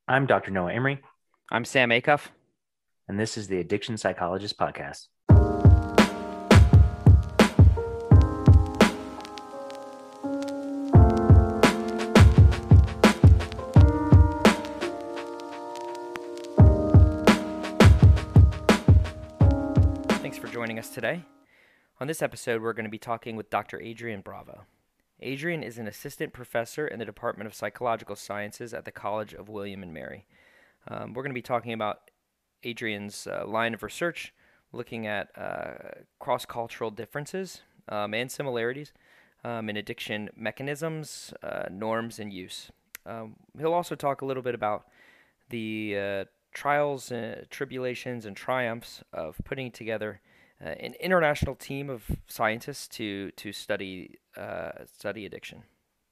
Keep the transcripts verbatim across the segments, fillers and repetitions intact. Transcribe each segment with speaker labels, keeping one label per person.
Speaker 1: I'm Doctor Noah Emery,
Speaker 2: I'm Sam Acuff.
Speaker 1: and this is the Addiction Psychologist Podcast.
Speaker 2: Thanks for joining us today. On this episode, we're going to be talking with Doctor Adrian Bravo. Adrian is an assistant professor in the Department of Psychological Sciences at the College of William and Mary. Um, we're going to be talking about Adrian's uh, line of research, looking at uh, cross-cultural differences um, and similarities um, in addiction mechanisms, uh, norms, and use. Um, he'll also talk a little bit about the uh, trials, uh, tribulations, and triumphs of putting together uh, an international team of scientists to to study uh, study addiction.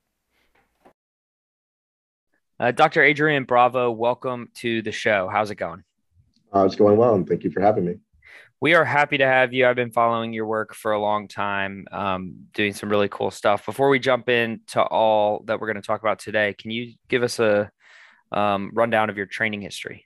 Speaker 1: Uh, Doctor Adrian Bravo, welcome to the show. How's it going?
Speaker 3: Uh, it's going well, and thank you for having me.
Speaker 1: We are happy to have you. I've been following your work for a long time, um, doing some really cool stuff. Before we jump into all that we're going to talk about today, can you give us a um, rundown of your training history?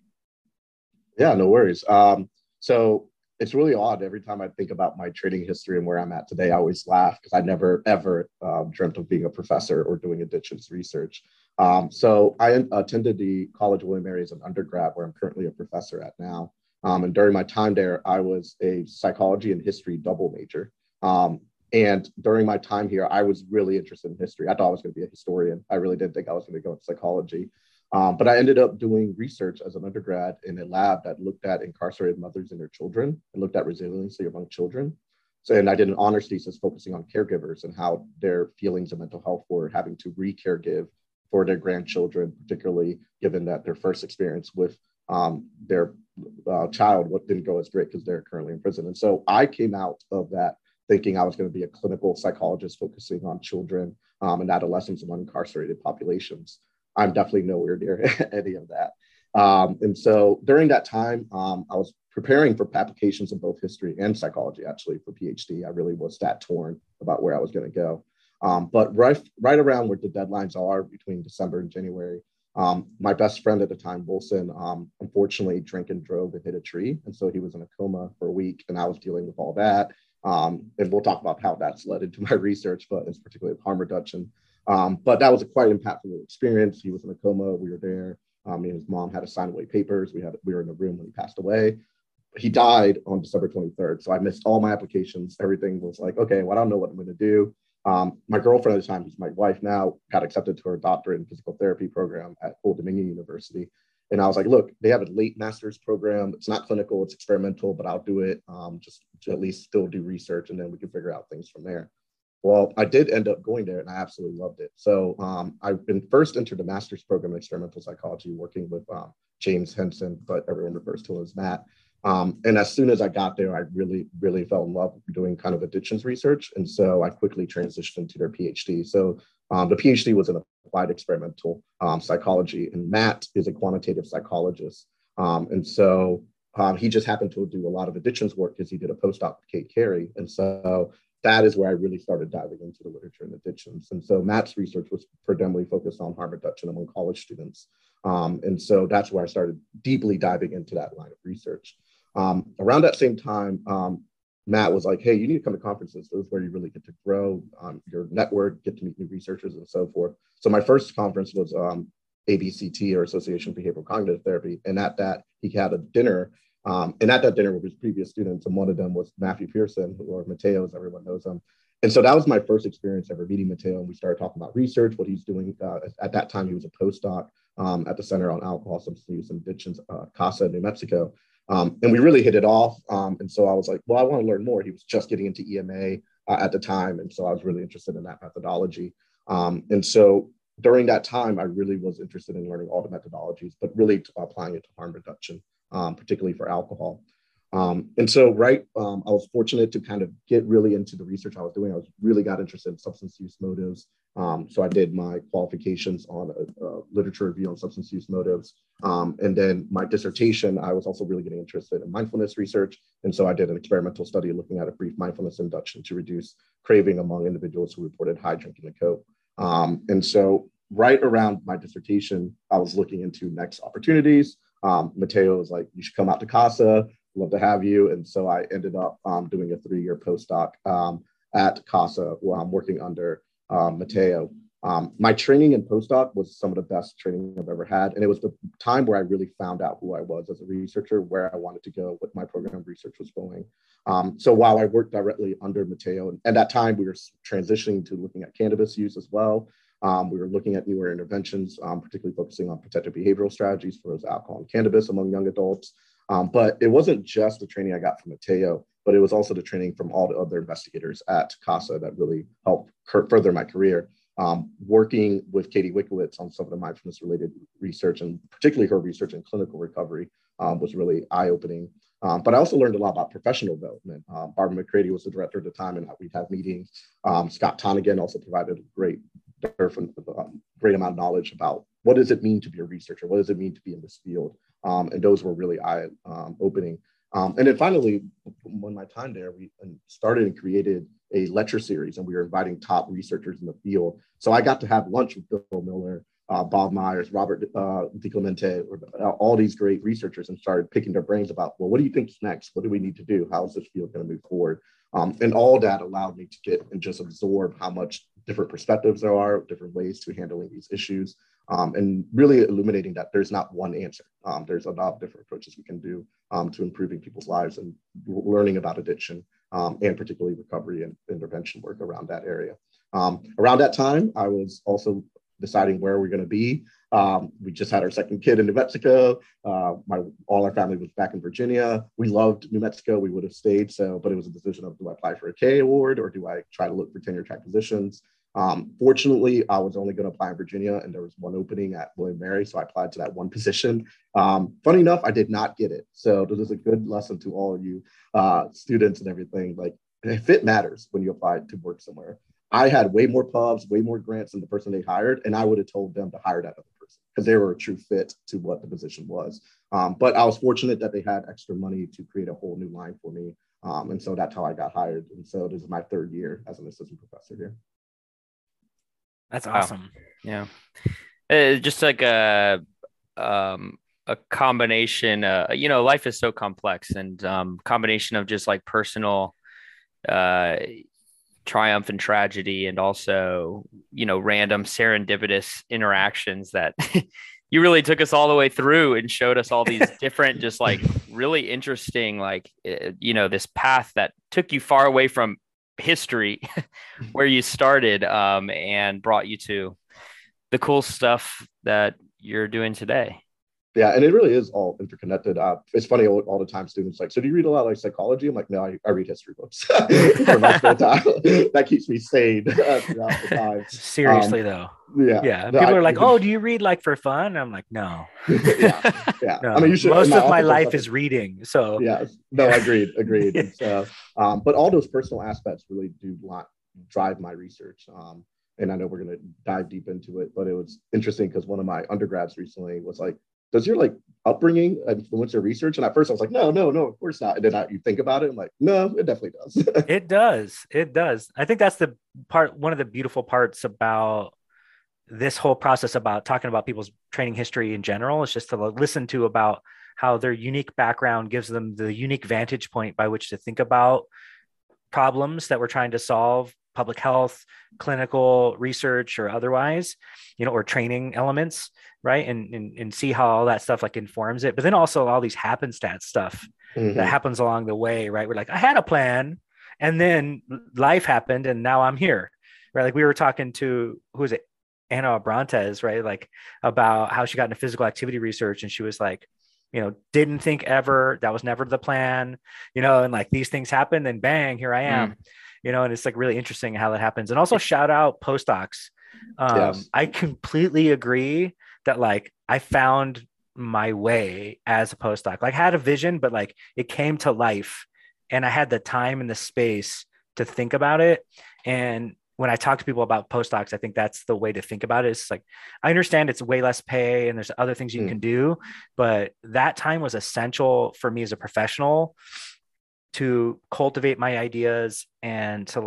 Speaker 3: Yeah, no worries. Um, so it's really odd. Every time I think about my training history and where I'm at today, I always laugh because I never, ever um, dreamt of being a professor or doing addictions research. Um, so I attended the College of William and Mary as an undergrad, where I'm currently a professor at now. Um, and during my time there, I was a psychology and history double major. Um, and during my time here, I was really interested in history. I thought I was going to be a historian. I really didn't think I was going to go into psychology. Um, but I ended up doing research as an undergrad in a lab that looked at incarcerated mothers and their children and looked at resiliency among children. So, and I did an honors thesis focusing on caregivers and how their feelings of mental health were having to re-caregive for their grandchildren, particularly given that their first experience with um, their uh, child what didn't go as great because they're currently in prison. And so I came out of that thinking I was going to be a clinical psychologist focusing on children um, and adolescents among incarcerated populations. I'm definitely nowhere near any of that. Um, and so during that time, um, I was preparing for applications in both history and psychology, actually, for PhD. I really was that torn about where I was going to go. Um, but right, right around where the deadlines are between December and January, um, my best friend at the time, Wilson, um, unfortunately drank and drove and hit a tree. And so he was in a coma for a week, and I was dealing with all that. Um, and we'll talk about how that's led into my research, but it's particularly harm reduction. Um, but that was a quite impactful experience. He was in a coma. We were there. Um, me and his mom had to sign away papers. We had we were in the room when he passed away. He died on December twenty-third. So I missed all my applications. Everything was like, okay, well, I don't know what I'm going to do. Um, my girlfriend at the time, who's my wife now, got accepted to her doctorate in physical therapy program at Old Dominion University. And I was like, look, they have a late master's program. It's not clinical, it's experimental, but I'll do it um, just to at least still do research, and then we can figure out things from there. Well, I did end up going there, and I absolutely loved it. So um, I've been first entered the master's program in experimental psychology, working with um, James Henson, but everyone refers to him as Matt. Um, and as soon as I got there, I really, really fell in love with doing kind of addictions research. And so I quickly transitioned into their PhD. So um, the PhD was in applied experimental um, psychology, and Matt is a quantitative psychologist. Um, and so um, he just happened to do a lot of addictions work because he did a postdoc with Kate Carey. And so that is where I really started diving into the literature and addictions. And so Matt's research was predominantly focused on harm reduction among college students. Um, and so that's where I started deeply diving into that line of research. Um, around that same time, um, Matt was like, hey, you need to come to conferences. Those where you really get to grow um, your network, get to meet new researchers and so forth. So my first conference was um, A B C T, or Association for Behavioral Cognitive Therapy. And at that, he had a dinner. Um, and at that dinner with his previous students, and one of them was Matthew Pearson, or Mateo, as everyone knows him. And so that was my first experience ever meeting Mateo. And we started talking about research, what he's doing. Uh, at that time, he was a postdoc um, at the Center on Alcohol, Substance Use, and Addictions, uh, CASA, New Mexico. Um, and we really hit it off. Um, and so I was like, well, I want to learn more. He was just getting into E M A uh, at the time. And so I was really interested in that methodology. Um, and so during that time, I really was interested in learning all the methodologies, but really applying it to harm reduction. Um, particularly for alcohol. Um, and so, right, um, I was fortunate to kind of get really into the research I was doing. I was really got interested in substance use motives. Um, so I did my qualifications on a, a literature review on substance use motives. Um, and then my dissertation, I was also really getting interested in mindfulness research. And so I did an experimental study looking at a brief mindfulness induction to reduce craving among individuals who reported high drinking and coke. Um, and so right around my dissertation, I was looking into next opportunities. Um, Mateo was like, you should come out to CASA, love to have you. And so I ended up um, doing a three-year postdoc um, at CASA where I'm working under um, Mateo. Um, my training in postdoc was some of the best training I've ever had. And it was the time where I really found out who I was as a researcher, where I wanted to go, what my program of research was going. Um, so while I worked directly under Mateo, and at that time we were transitioning to looking at cannabis use as well. Um, we were looking at newer interventions, um, particularly focusing on protective behavioral strategies for those alcohol and cannabis among young adults. Um, but it wasn't just the training I got from Mateo, but it was also the training from all the other investigators at CASA that really helped further my career. Um, working with Katie Wickowitz on some of the mindfulness-related research, and particularly her research in clinical recovery, um, was really eye-opening. Um, but I also learned a lot about professional development. Um, Barbara McCready was the director at the time, and we'd have meetings. Um, Scott Tonigan also provided a great, um, great amount of knowledge about what does it mean to be a researcher? What does it mean to be in this field? Um, and those were really eye-opening. Um, and then finally, when my time there, we started and created a lecture series, and we were inviting top researchers in the field. So I got to have lunch with Bill Miller, uh, Bob Myers, Robert uh, DiClemente, uh, all these great researchers, and started picking their brains about, well, what do you think is next? What do we need to do? How is this field going to move forward? Um, and all that allowed me to get and just absorb how much different perspectives there are, different ways to handling these issues, um, and really illuminating that there's not one answer. Um, there's a lot of different approaches we can do um, to improving people's lives and learning about addiction, um, and particularly recovery and intervention work around that area. Um, around that time, I was also deciding where we're going to be. Um, we just had our second kid in New Mexico. Uh, my all our family was back in Virginia. We loved New Mexico. We would have stayed. So, but it was a decision of, do I apply for a K award or do I try to look for tenure track positions? Um, fortunately, I was only going to apply in Virginia, and there was one opening at William and Mary, so I applied to that one position. Um, funny enough, I did not get it. So this is a good lesson to all of you uh, students and everything. Like, fit matters when you apply to work somewhere. I had way more pubs, way more grants than the person they hired, and I would have told them to hire that other person because they were a true fit to what the position was. Um, but I was fortunate that they had extra money to create a whole new line for me. Um, and so that's how I got hired. And so this is my third year as an assistant professor here.
Speaker 2: That's awesome.
Speaker 1: Wow. Yeah. Uh, just like a, um, a combination, uh, you know, life is so complex, and um, combination of just like personal uh, triumph and tragedy, and also, you know, random serendipitous interactions that you really took us all the way through and showed us all these different, just like really interesting, like, you know, this path that took you far away from history where you started, um, and brought you to the cool stuff that you're doing today.
Speaker 3: Yeah, and it really is all interconnected. Uh, it's funny, all, all the time students like, so do you read a lot of like psychology? I'm like, no, I, I read history books for my spare time. That keeps me sane uh, throughout the time.
Speaker 2: Seriously, um, though.
Speaker 3: Yeah.
Speaker 2: Yeah.
Speaker 3: No,
Speaker 2: People
Speaker 3: I,
Speaker 2: are like, oh, do you read like for fun? I'm like, no.
Speaker 3: yeah. Yeah.
Speaker 2: No.
Speaker 3: I mean, you should,
Speaker 2: most
Speaker 3: my
Speaker 2: of my life
Speaker 3: like,
Speaker 2: is reading. So
Speaker 3: yeah. No, agreed. Agreed. And so, um, but all those personal aspects really do lot, drive my research. Um, and I know we're going to dive deep into it, but it was interesting because one of my undergrads recently was like, does your like upbringing influence your research? And at first I was like, no, no, no, of course not. And then I, you think about it, I'm like, no, it definitely does.
Speaker 2: It does. It does. I think that's the part, one of the beautiful parts about this whole process about talking about people's training history in general is just to listen to about how their unique background gives them the unique vantage point by which to think about problems that we're trying to solve, public health, clinical research, or otherwise, you know, or training elements, right? And, and, and see how all that stuff like informs it. But then also all these happenstance stuff mm-hmm. that happens along the way, right? We're like, I had a plan, and then life happened, and now I'm here, right? Like we were talking to, who was it? Anna Abrantes, right? Like about how she got into physical activity research, and she was like, you know, didn't think ever, that was never the plan, you know, and like these things happen, and bang, here I am. Mm. You know, and it's like really interesting how that happens. And also shout out postdocs. Um, yes. I completely agree that like I found my way as a postdoc, like I had a vision, but like it came to life, and I had the time and the space to think about it. And when I talk to people about postdocs, I think that's the way to think about it. It's like, I understand it's way less pay and there's other things you mm. can do, but that time was essential for me as a professional to cultivate my ideas and to like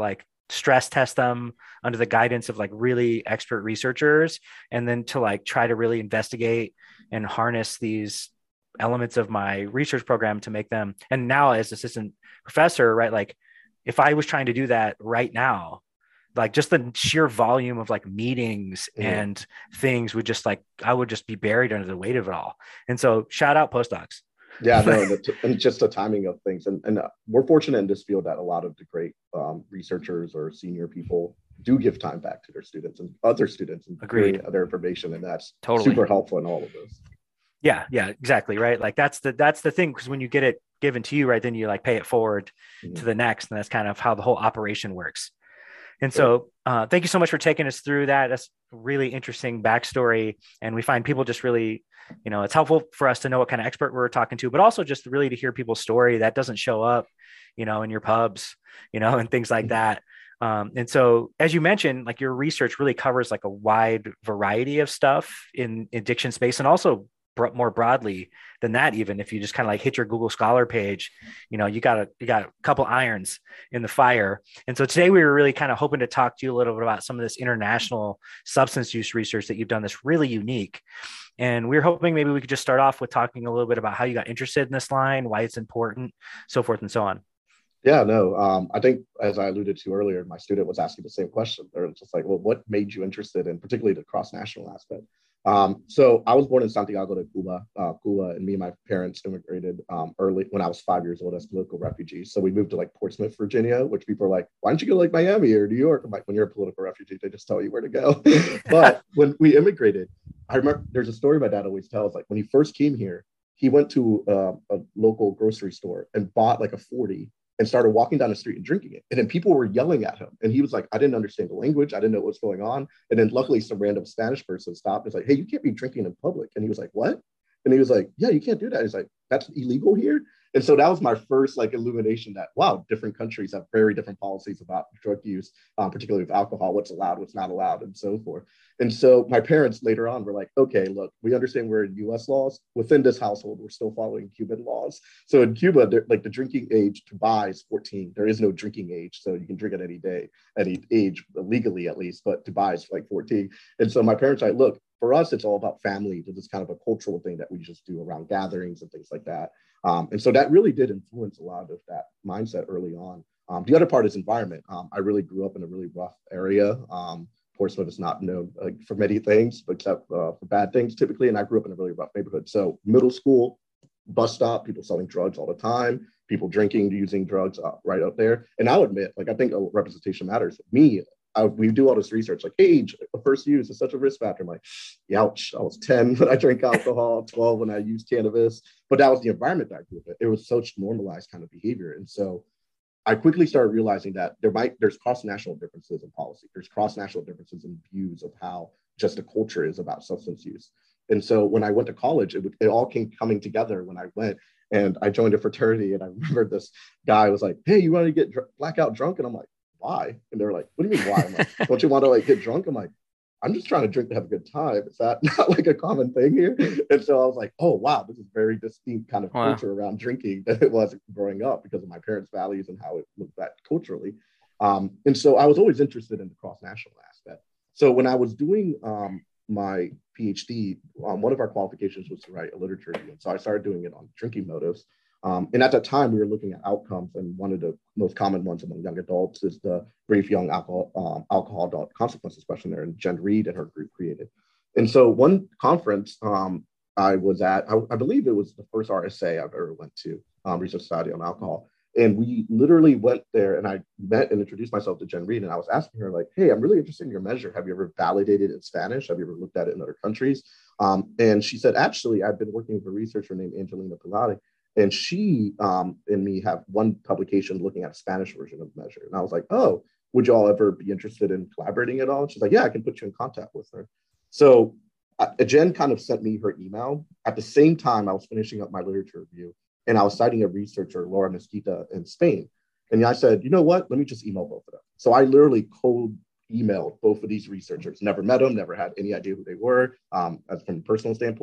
Speaker 4: stress test them under the guidance of like really expert researchers, and then to like try to really investigate and harness these elements of my research program to make them. And now as assistant professor, right, like if I was trying to do that right now, like just the sheer volume of like meetings mm. and things would just like, I would just be buried under the weight of it all. And so shout out postdocs.
Speaker 3: Yeah, no, the, and just the timing of things. And, and uh, we're fortunate in this field that a lot of the great um, researchers or senior people do give time back to their students and other students and
Speaker 4: Agreed.
Speaker 3: Other information. And that's
Speaker 4: totally
Speaker 3: super helpful in all of this.
Speaker 4: Yeah, yeah, exactly. Right. Like that's the, that's the thing. Cause when you get it given to you, right, then you like pay it forward mm-hmm. to the next. And that's kind of how the whole operation works. And so uh, thank you so much for taking us through that. That's a really interesting backstory. And we find people just really, you know, it's helpful for us to know what kind of expert we're talking to, but also just really to hear people's story that doesn't show up, you know, in your pubs, you know, and things like that. Um, and so, as you mentioned, like your research really covers like a wide variety of stuff in addiction space, and also more broadly than that. Even if you just kind of like hit your Google Scholar page, you know, you got a, you got a couple irons in the fire. And so today we were really kind of hoping to talk to you a little bit about some of this international substance use research that you've done that's really unique. And we we're hoping maybe we could just start off with talking a little bit about how you got interested in this line, why it's important, so forth and so on.
Speaker 3: Yeah, no, um, I think as I alluded to earlier, my student was asking the same question. They're just like, well, what made you interested in particularly the cross-national aspect? Um, so I was born in Santiago de Cuba, uh, Cuba, and me and my parents immigrated um, early when I was five years old as political refugees. So we moved to like Portsmouth, Virginia, which people are like, why don't you go to like Miami or New York? I'm like, when you're a political refugee, they just tell you where to go. But when we immigrated, I remember there's a story my dad always tells, like when he first came here, he went to uh, a local grocery store and bought like a forty and started walking down the street and drinking it. And then people were yelling at him. And he was like, I didn't understand the language. I didn't know what was going on. And then luckily some random Spanish person stopped and was like, hey, you can't be drinking in public. And he was like, what? And he was like, yeah, you can't do that. He's like, that's illegal here. And so that was my first like illumination that, wow, different countries have very different policies about drug use, um, particularly with alcohol, what's allowed, what's not allowed, and so forth. And so my parents later on were like, okay, look, we understand we're in U S laws. Within this household, we're still following Cuban laws. So in Cuba, like the drinking age to buy is fourteen. There is no drinking age. So you can drink at any day, any age, legally at least, but to buy is like fourteen. And so my parents are like, look, for us, it's all about family. This is kind of a cultural thing that we just do around gatherings and things like that. Um, and so that really did influence a lot of that mindset early on. Um, the other part is environment. Um, I really grew up in a really rough area. Um, Portsmouth is not known uh, for many things, but except uh, for bad things typically. And I grew up in a really rough neighborhood. So middle school, bus stop, people selling drugs all the time, people drinking, using drugs uh, right up there. And I'll admit, like, I think a representation matters. Me, I, we do all this research, like age, first use is such a risk factor. I'm like, ouch, I was ten when I drank alcohol, twelve when I used cannabis. But that was the environment that I grew up in. It was such normalized kind of behavior. And so I quickly started realizing that there might, there's cross-national differences in policy. There's cross-national differences in views of how just the culture is about substance use. And so when I went to college, it, it all came coming together when I went and I joined a fraternity. And I remember this guy was like, hey, you want to get dr- blackout drunk? And I'm like, why? And they're like, what do you mean why? I'm like, don't you want to like get drunk? I'm like, I'm just trying to drink to have a good time. Is that not like a common thing here? And so I was like, oh, wow, this is very distinct kind of wow. culture around drinking that it was growing up because of my parents' values and how it looked at culturally. Um, and so I was always interested in the cross-national aspect. So when I was doing um, my PhD, um, one of our qualifications was to write a literature review. And so I started doing it on drinking motives. Um, and at that time, we were looking at outcomes, and one of the most common ones among young adults is the Brief Young Alcohol, um, alcohol Adult Consequences questionnaire, and Jen Reed and her group created. And so one conference um, I was at, I, I believe it was the first R S A I've ever went to, um, Research Society on Alcohol. And we literally went there and I met and introduced myself to Jen Reed. And I was asking her like, hey, I'm really interested in your measure. Have you ever validated it in Spanish? Have you ever looked at it in other countries? Um, and she said, actually, I've been working with a researcher named Angelina Pilati. And she um, and me have one publication looking at a Spanish version of the measure. And I was like, oh, would you all ever be interested in collaborating at all? And she's like, yeah, I can put you in contact with her. So uh, Jen kind of sent me her email. At the same time, I was finishing up my literature review and I was citing a researcher, Laura Mesquita in Spain. And I said, you know what, let me just email both of them. So I literally cold emailed both of these researchers, never met them, never had any idea who they were um, as from a personal standpoint.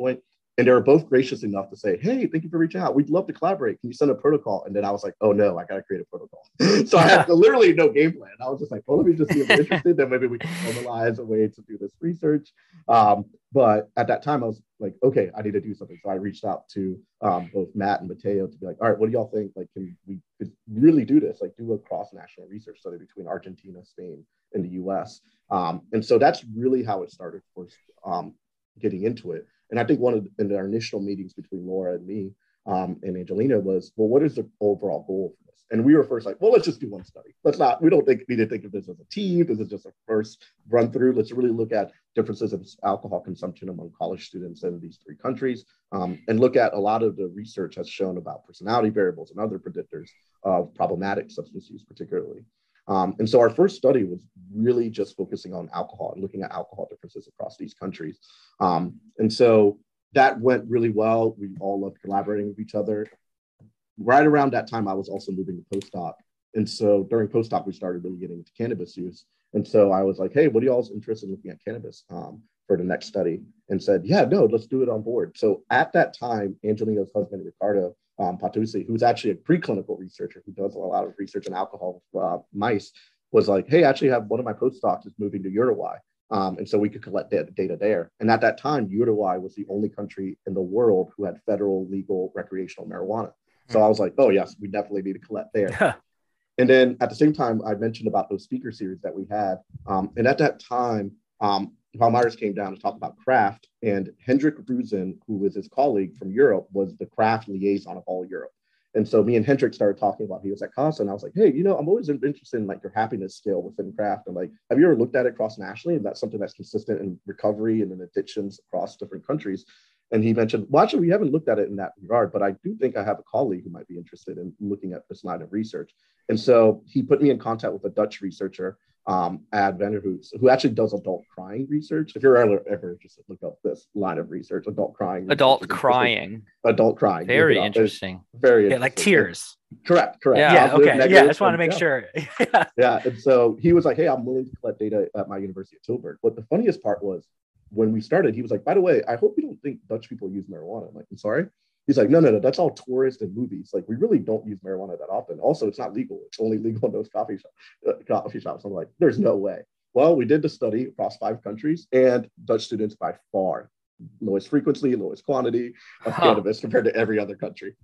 Speaker 3: And they were both gracious enough to say, hey, thank you for reaching out. We'd love to collaborate. Can you send a protocol? And then I was like, oh no, I got to create a protocol. So I had literally no game plan. I was just like, well, let me just see if they're interested. Then maybe we can formalize a way to do this research. Um, but at that time, I was like, okay, I need to do something. So I reached out to um, both Matt and Mateo to be like, all right, what do y'all think? Like, can we could really do this? Like, do a cross-national research study between Argentina, Spain, and the U S. Um, and so that's really how it started, of course, um, getting into it. And I think one of the, in our initial meetings between Laura and me um, and Angelina was, well, what is the overall goal for this? And we were first like, well, let's just do one study. Let's not, we don't think, we didn't think of this as a team. This is just a first run through. Let's really look at differences in alcohol consumption among college students in these three countries um, and look at a lot of the research has shown about personality variables and other predictors of problematic substance use particularly. Um, and so our first study was really just focusing on alcohol and looking at alcohol differences across these countries. Um, and so that went really well. We all loved collaborating with each other. Right around that time, I was also moving to postdoc. And so during postdoc, we started really getting into cannabis use. And so I was like, hey, what are y'all's interested in looking at cannabis um, for the next study? And said, yeah, no, let's do it on board. So at that time, Angelina's husband, Ricardo, Um, Patusi, who's actually a preclinical researcher who does a lot of research in alcohol uh, mice, was like, hey, I actually have one of my postdocs is moving to Uruguay. Um, and so we could collect data, data there. And at that time, Uruguay was the only country in the world who had federal legal recreational marijuana. So I was like, oh, yes, we definitely need to collect there. And then at the same time, I mentioned about those speaker series that we had. Um, and at that time, um, Paul Myers came down to talk about craft, and Hendrik Ruzen, who was his colleague from Europe, was the craft liaison of all Europe. And so me and Hendrik started talking about, he was at Casa, and I was like, hey, you know, I'm always interested in like your happiness scale within craft. And like, have you ever looked at it cross nationally? And that's something that's consistent in recovery and in addictions across different countries. And he mentioned, well, actually, we haven't looked at it in that regard, but I do think I have a colleague who might be interested in looking at this line of research. And so he put me in contact with a Dutch researcher, um, Ad Vanderhoots, who actually does adult crying research. If you're ever, ever interested, look up this line of research, adult crying.
Speaker 1: Adult crying.
Speaker 3: Adult crying.
Speaker 1: Very interesting.
Speaker 3: It's very
Speaker 4: yeah,
Speaker 3: interesting.
Speaker 4: like tears.
Speaker 3: Correct, correct.
Speaker 1: Yeah,
Speaker 4: yeah okay. Yeah, I just want to make yeah. sure.
Speaker 3: yeah. yeah, and so he was like, hey, I'm willing to collect data at my university at Tilburg. But the funniest part was, when we started, he was like, by the way, I hope you don't think Dutch people use marijuana. I'm like, I'm sorry? He's like, no, no, no, that's all tourists and movies. Like, we really don't use marijuana that often. Also, it's not legal. It's only legal in those coffee, shop, uh, coffee shops. I'm like, there's no way. Well, we did the study across five countries, and Dutch students by far lowest frequency, lowest quantity of huh. cannabis compared to every other country.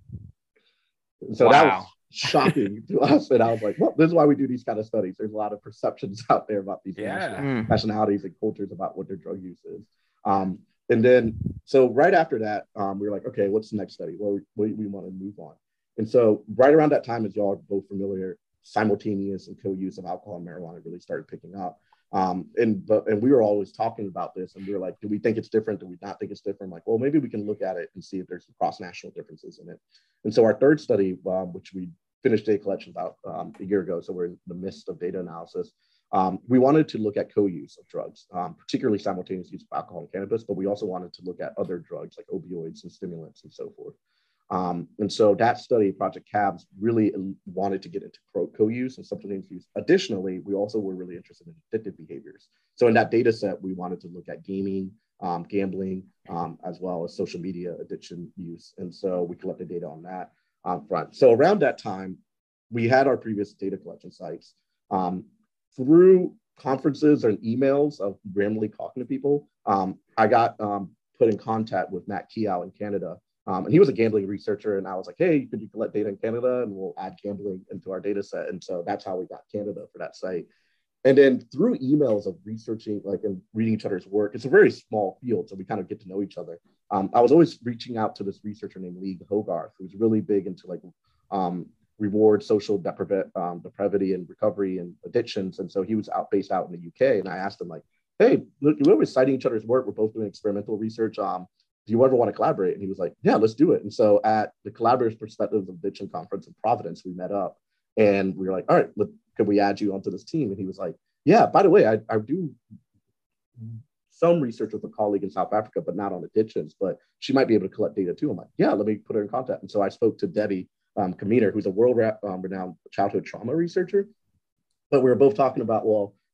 Speaker 3: So wow. that was shocking to us. And I was like, well, this is why we do these kind of studies. There's a lot of perceptions out there about these
Speaker 4: yeah.
Speaker 3: mm. nationalities and cultures about what their drug use is. Um, and then, so right after that, um, we were like, okay, what's the next study? Well, we, we want to move on. And so right around that time, as y'all are both familiar, simultaneous and co-use of alcohol and marijuana really started picking up. Um, and but and we were always talking about this, and we were like, do we think it's different? Do we not think it's different? Like, well, maybe we can look at it and see if there's some cross-national differences in it. And so our third study, um, which we finished data collection about um, a year ago, so we're in the midst of data analysis. Um, we wanted to look at co-use of drugs, um, particularly simultaneous use of alcohol and cannabis, but we also wanted to look at other drugs like opioids and stimulants and so forth. Um, and so that study, Project CABS, really wanted to get into co-use and substance use. Additionally, we also were really interested in addictive behaviors. So in that data set, we wanted to look at gaming, um, gambling, um, as well as social media addiction use. And so we collected data on that um, front. So around that time, we had our previous data collection sites. Um, through conferences and emails of randomly talking to people, um, I got um, put in contact with Matt Keow in Canada. Um, and he was a gambling researcher, and I was like, hey, could you collect data in Canada? And we'll add gambling into our data set. And so that's how we got Canada for that site. And then through emails of researching, like, and reading each other's work, it's a very small field, so we kind of get to know each other. Um, I was always reaching out to this researcher named Lee Hogarth, who's really big into like um, reward, social deprav- um, depravity and recovery and addictions. And so he was out based out in the U K. And I asked him like, hey, look, we're always citing each other's work. We're both doing experimental research. Um, do you ever want to collaborate? And he was like, yeah, let's do it. And so at the Collaborative Perspectives of Addiction Conference in Providence, we met up and we were like, all right, look, could we add you onto this team? And he was like, yeah, by the way, I, I do some research with a colleague in South Africa, but not on addictions, but she might be able to collect data too. I'm like, yeah, let me put her in contact. And so I spoke to Debbie um, Kaminer, who's a world um, renowned childhood trauma researcher. But we were both talking about, well,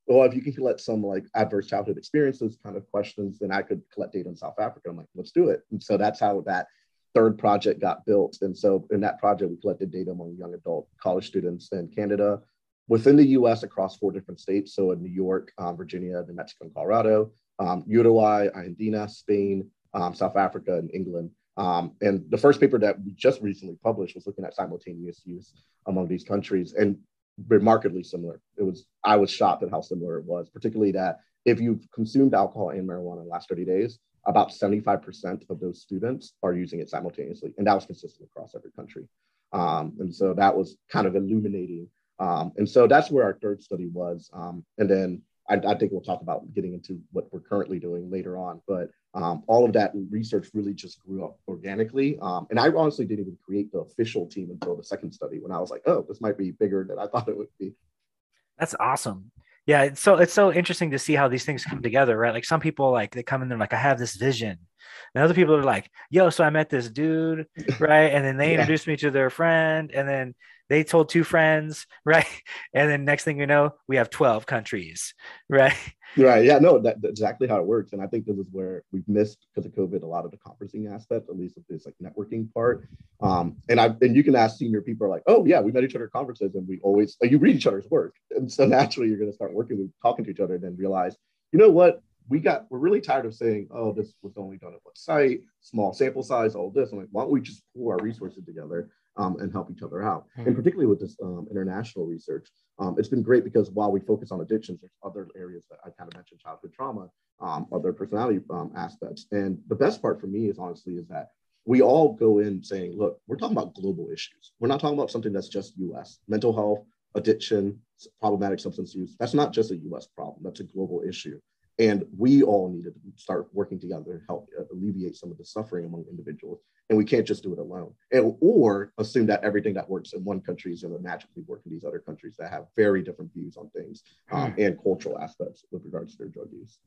Speaker 3: well, if you can collect some like adverse childhood experiences kind of questions, then I could collect data in South Africa. I'm like, let's do it. And so that's how that third project got built. And so in that project, we collected data among young adult college students in Canada, within the U S across four different states. So in New York, um, Virginia, New Mexico, and Colorado, um, Uruguay, Argentina, Spain, um, South Africa, and England. Um, and the first paper that we just recently published was looking at simultaneous use among these countries, and remarkably similar. It was, I was shocked at how similar it was, particularly that if you've consumed alcohol and marijuana in the last thirty days, about seventy-five percent of those students are using it simultaneously. And that was consistent across every country. Um, and so that was kind of illuminating. Um, and so that's where our third study was. Um, and then I, I think we'll talk about getting into what we're currently doing later on. But um, all of that research really just grew up organically. Um, and I honestly didn't even create the official team until the second study, when I was like, oh, this might be bigger than I thought it would be.
Speaker 4: That's awesome. Yeah, it's so it's so interesting to see how these things come together, right? Like some people, like they come in there like, I have this vision, and other people are like, yo, so I met this dude, right? And then they yeah. introduced me to their friend, and then they told two friends, right? And then next thing you know, we have twelve countries, right?
Speaker 3: Right. Yeah, no, that, that's exactly how it works. And I think this is where we've missed, because of COVID, a lot of the conferencing aspect, at least of this like networking part. Um, and I and you can ask senior people are like, oh yeah, we met each other at conferences, and we always, like, you read each other's work. And so naturally you're going to start working with talking to each other, and then realize, you know what, we got, we're really tired of saying, oh, this was only done at one site, small sample size, all this. I'm like, why don't we just pool our resources together um, and help each other out? Mm-hmm. And particularly with this um, international research, um, it's been great, because while we focus on addictions, there's other areas that I kind of mentioned, childhood trauma, um, other personality um, aspects. And the best part for me is honestly is that we all go in saying, look, we're talking about global issues. We're not talking about something that's just U S. Mental health, addiction, problematic substance use, that's not just a U S problem, that's a global issue. And we all need to start working together to help alleviate some of the suffering among individuals. And we can't just do it alone. And, or assume that everything that works in one country is going to magically work in these other countries that have very different views on things um, and cultural aspects with regards to their drug use.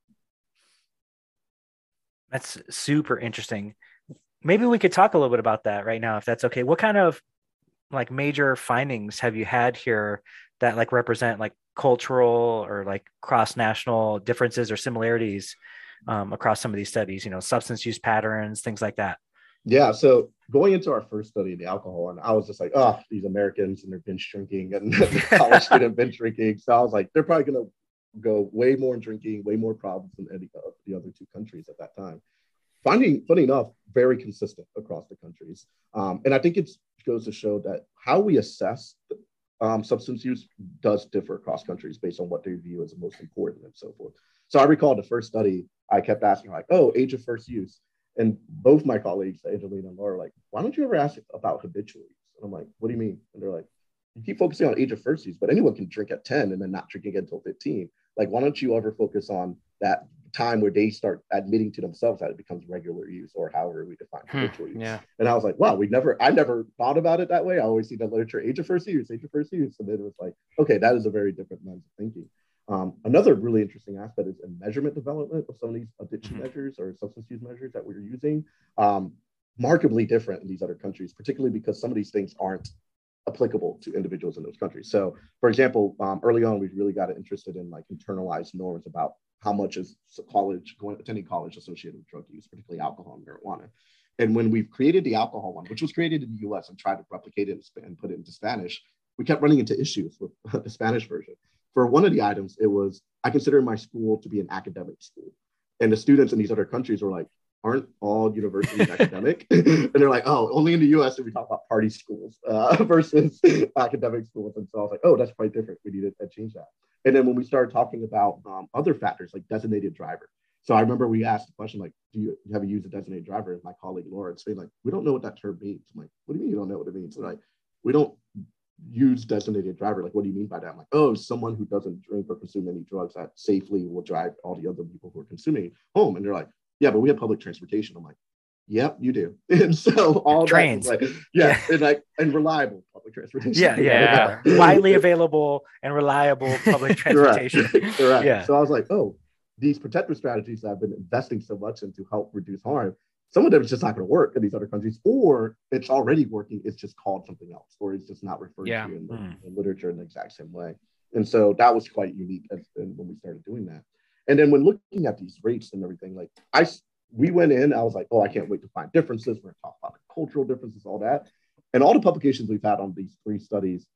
Speaker 4: That's super interesting. Maybe we could talk a little bit about that right now, if that's okay. What kind of like major findings have you had here that like represent like cultural or like cross-national differences or similarities um, across some of these studies, you know, substance use patterns, things like that?
Speaker 3: Yeah, so going into our first study, the alcohol, and I was just like, oh, these Americans and their binge drinking and the college student binge drinking. So I was like, they're probably going to go way more in drinking, way more problems than any of the other two countries at that time. Finding, funny enough, very consistent across the countries. Um, and I think it goes to show that how we assess um, substance use does differ across countries based on what they view as the most important and so forth. So I recall the first study, I kept asking like, oh, age of first use. And both my colleagues, Angelina and Laura, are like, why don't you ever ask about habitual use? And I'm like, what do you mean? And they're like, you keep focusing on age of first use, but anyone can drink at ten and then not drink again until fifteen. Like, why don't you ever focus on that time where they start admitting to themselves that it becomes regular use, or however we define
Speaker 2: hmm,
Speaker 3: habitual use.
Speaker 2: Yeah.
Speaker 3: And I was like, wow, we never, I never thought about it that way. I always see the literature, age of first use, age of first use. And then it was like, okay, that is a very different lens of thinking. Um, another really interesting aspect is in measurement development of some of these addiction mm-hmm. measures or substance use measures that we're using, um, markedly different in these other countries, particularly because some of these things aren't applicable to individuals in those countries. So, for example, um, early on, we really got interested in like internalized norms about how much is college, going attending college associated with drug use, particularly alcohol and marijuana. And when we've created the alcohol one, which was created in the U S and tried to replicate it and put it into Spanish, we kept running into issues with the Spanish version. For one of the items, it was, I consider my school to be an academic school. And the students in these other countries were like, aren't all universities academic? And they're like, oh, only in the U S do we talk about party schools uh, versus academic schools. And so I was like, oh, that's quite different. We need to change that. And then when we started talking about um, other factors like designated driver. So I remember we asked the question, like, do you have you used a designated driver? And my colleague Laura would say, like, we don't know what that term means. I'm like, what do you mean you don't know what it means? And like, we don't use designated driver. Like, what do you mean by that? I'm like, oh, someone who doesn't drink or consume any drugs that safely will drive all the other people who are consuming home. And they're like, yeah, but we have public transportation. I'm like, yep, you do. And so all
Speaker 4: trains,
Speaker 3: that, like, yeah, yeah, and like and reliable public transportation.
Speaker 4: Yeah, yeah, yeah. Widely available and reliable public transportation.
Speaker 3: Correct. Correct. Yeah. So I was like, oh, these protective strategies that I've been investing so much in to help reduce harm, some of them is just not going to work in these other countries, or it's already working. It's just called something else, or it's just not referred yeah. to in the, mm. in literature in the exact same way. And so that was quite unique as, when we started doing that. And then when looking at these rates and everything, like I, we went in, I was like, oh, I can't wait to find differences. We're going to talk about the cultural differences, all that. And all the publications we've had on these three studies,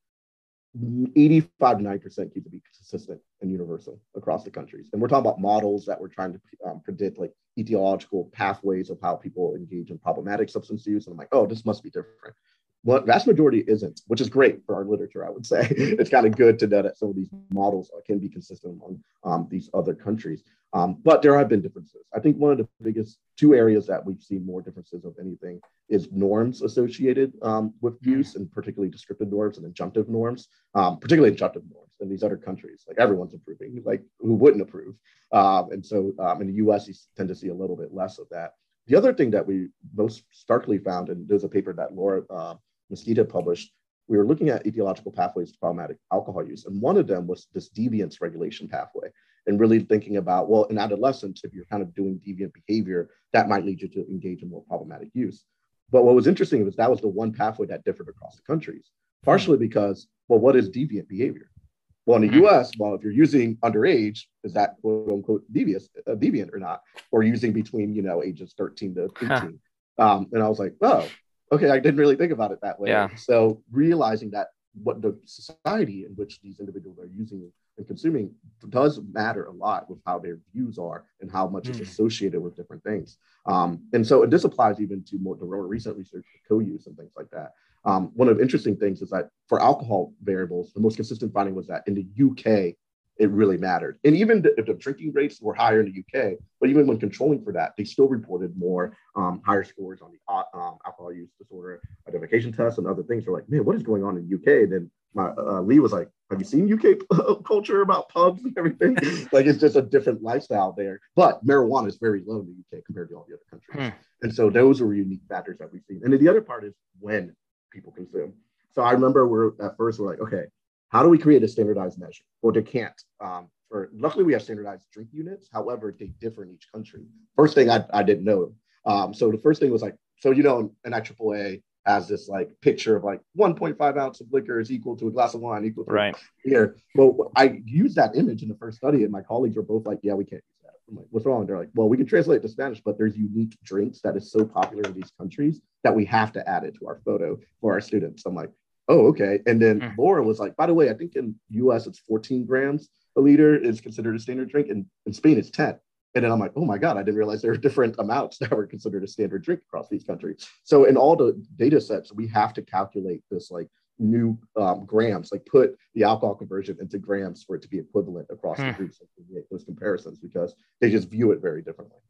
Speaker 3: eighty-five to ninety percent keep to be consistent and universal across the countries. And we're talking about models that we're trying to um, predict like etiological pathways of how people engage in problematic substance use. And I'm like, oh, this must be different. Well, vast majority isn't, which is great for our literature, I would say. It's kind of good to know that some of these models can be consistent among um, these other countries. Um, but there have been differences. I think one of the biggest two areas that we've seen more differences of anything is norms associated um, with use, and particularly descriptive norms and injunctive norms, um, particularly injunctive norms in these other countries. Like everyone's approving, like who wouldn't approve? Um, and so um, in the U S, you tend to see a little bit less of that. The other thing that we most starkly found, and there's a paper that Laura uh, Mesquita published, we were looking at etiological pathways to problematic alcohol use. And one of them was this deviance regulation pathway, and really thinking about, well, in adolescence, if you're kind of doing deviant behavior, that might lead you to engage in more problematic use. But what was interesting was that was the one pathway that differed across the countries, partially because, well, what is deviant behavior? Well, in the U S, well, if you're using underage, is that quote unquote devious, uh, deviant or not? Or using between, you know, ages thirteen to eighteen. Huh. Um, and I was like, oh, okay, I didn't really think about it that way.
Speaker 1: Yeah.
Speaker 3: So realizing that what the society in which these individuals are using and consuming does matter a lot with how their views are and how much mm. is associated with different things. Um, and so this applies even to more the more recent research, co-use and things like that. Um, one of the interesting things is that for alcohol variables, the most consistent finding was that in the U K, it really mattered. And even if the drinking rates were higher in the U K, but even when controlling for that, they still reported more um, higher scores on the um, alcohol use disorder identification tests and other things. We're like, man, what is going on in the U K? And then my uh, Lee was like, have you seen U K culture about pubs and everything? Like, it's just a different lifestyle there. But marijuana is very low in the U K compared to all the other countries. Hmm. And so those are unique factors that we've seen. And then the other part is when people consume. So I remember we're at first we're like, okay, how do we create a standardized measure? Well, they can't. Um, for, luckily, we have standardized drink units. However, they differ in each country. First thing I, I didn't know. Um, so the first thing was like, so, you know, an I triple A has this like picture of like one point five ounce of liquor is equal to a glass of wine equal to
Speaker 1: right.
Speaker 3: beer. Well, I used that image in the first study and my colleagues were both like, yeah, we can't use that. I'm like, what's wrong? They're like, well, we can translate it to Spanish, but there's unique drinks that is so popular in these countries that we have to add it to our photo for our students. I'm like, oh, okay. And then mm. Laura was like, by the way, I think in U S it's fourteen grams a liter is considered a standard drink. And in Spain it's ten. And then I'm like, oh my God, I didn't realize there were different amounts that were considered a standard drink across these countries. So in all the data sets, we have to calculate this like new um, grams, like put the alcohol conversion into grams for it to be equivalent across mm. the groups and make those comparisons because they just view it very differently.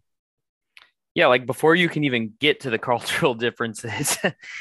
Speaker 1: Yeah, like before you can even get to the cultural differences,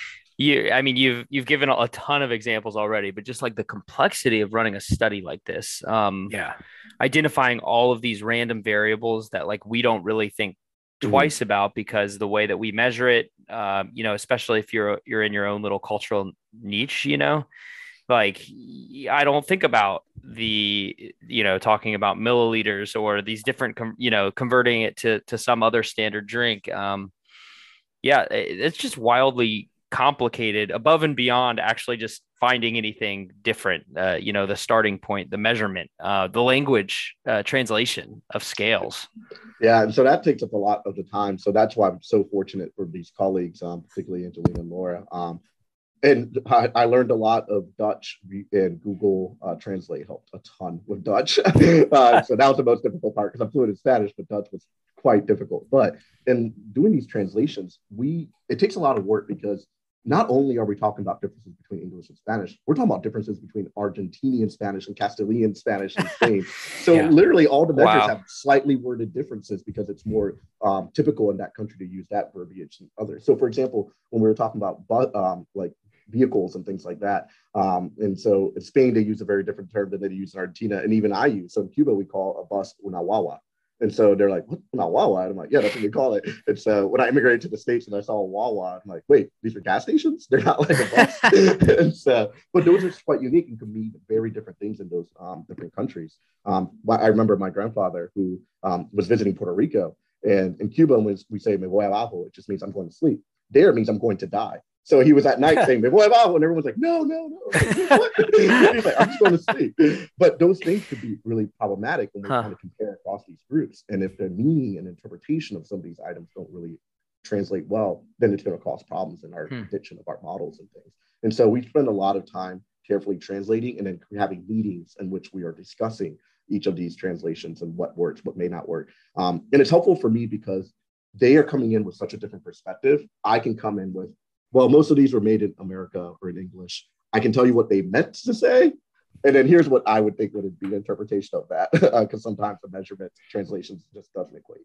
Speaker 1: you, I mean, you've you've given a ton of examples already, but just like the complexity of running a study like this, um,
Speaker 4: yeah,
Speaker 1: identifying all of these random variables that like we don't really think twice mm-hmm. about because the way that we measure it, um, you know, especially if you're you're in your own little cultural niche, you know, like I don't think about the, you know, talking about milliliters or these different, com- you know, converting it to to some other standard drink. Um, yeah, it, it's just wildly complicated above and beyond actually just finding anything different. Uh, you know, the starting point, the measurement, uh, the language uh, translation of scales.
Speaker 3: Yeah, and so that takes up a lot of the time. So that's why I'm so fortunate for these colleagues, um, particularly Angelina and Laura. Um, and I, I learned a lot of Dutch, and Google uh, Translate helped a ton with Dutch. uh, so that was the most difficult part because I'm fluent in Spanish, but Dutch was quite difficult. But in doing these translations, we it takes a lot of work because not only are we talking about differences between English and Spanish, we're talking about differences between Argentinian Spanish and Castilian Spanish in Spain. So yeah. literally all the measures wow. have slightly worded differences because it's more um, typical in that country to use that verbiage than others. So for example, when we were talking about um, like vehicles and things like that, um, and so in Spain, they use a very different term than they use in Argentina, and even I use. So in Cuba, we call a bus una guagua. And so they're like, what, not Wawa? And I'm like, yeah, that's what we call it. And so when I immigrated to the States and I saw a Wawa, I'm like, wait, these are gas stations? They're not like a bus. And so, but those are quite unique and can mean very different things in those um, different countries. Um, I remember my grandfather who um, was visiting Puerto Rico, and in Cuba, when we say me voy abajo, it just means I'm going to sleep. There it means I'm going to die. So he was at night saying, boy, wow, and everyone's like, no, no, no. What? He's like, I'm just going to sleep. But those things could be really problematic when we're huh. trying to compare across these groups. And if the meaning and interpretation of some of these items don't really translate well, then it's going to cause problems in our hmm. prediction of our models and things. And so we spend a lot of time carefully translating and then having meetings in which we are discussing each of these translations and what works, what may not work. Um, and it's helpful for me because they are coming in with such a different perspective. I can come in with, well, most of these were made in America or in English. I can tell you what they meant to say. And then here's what I would think would be an interpretation of that, because uh, sometimes the measurement translations just doesn't equate.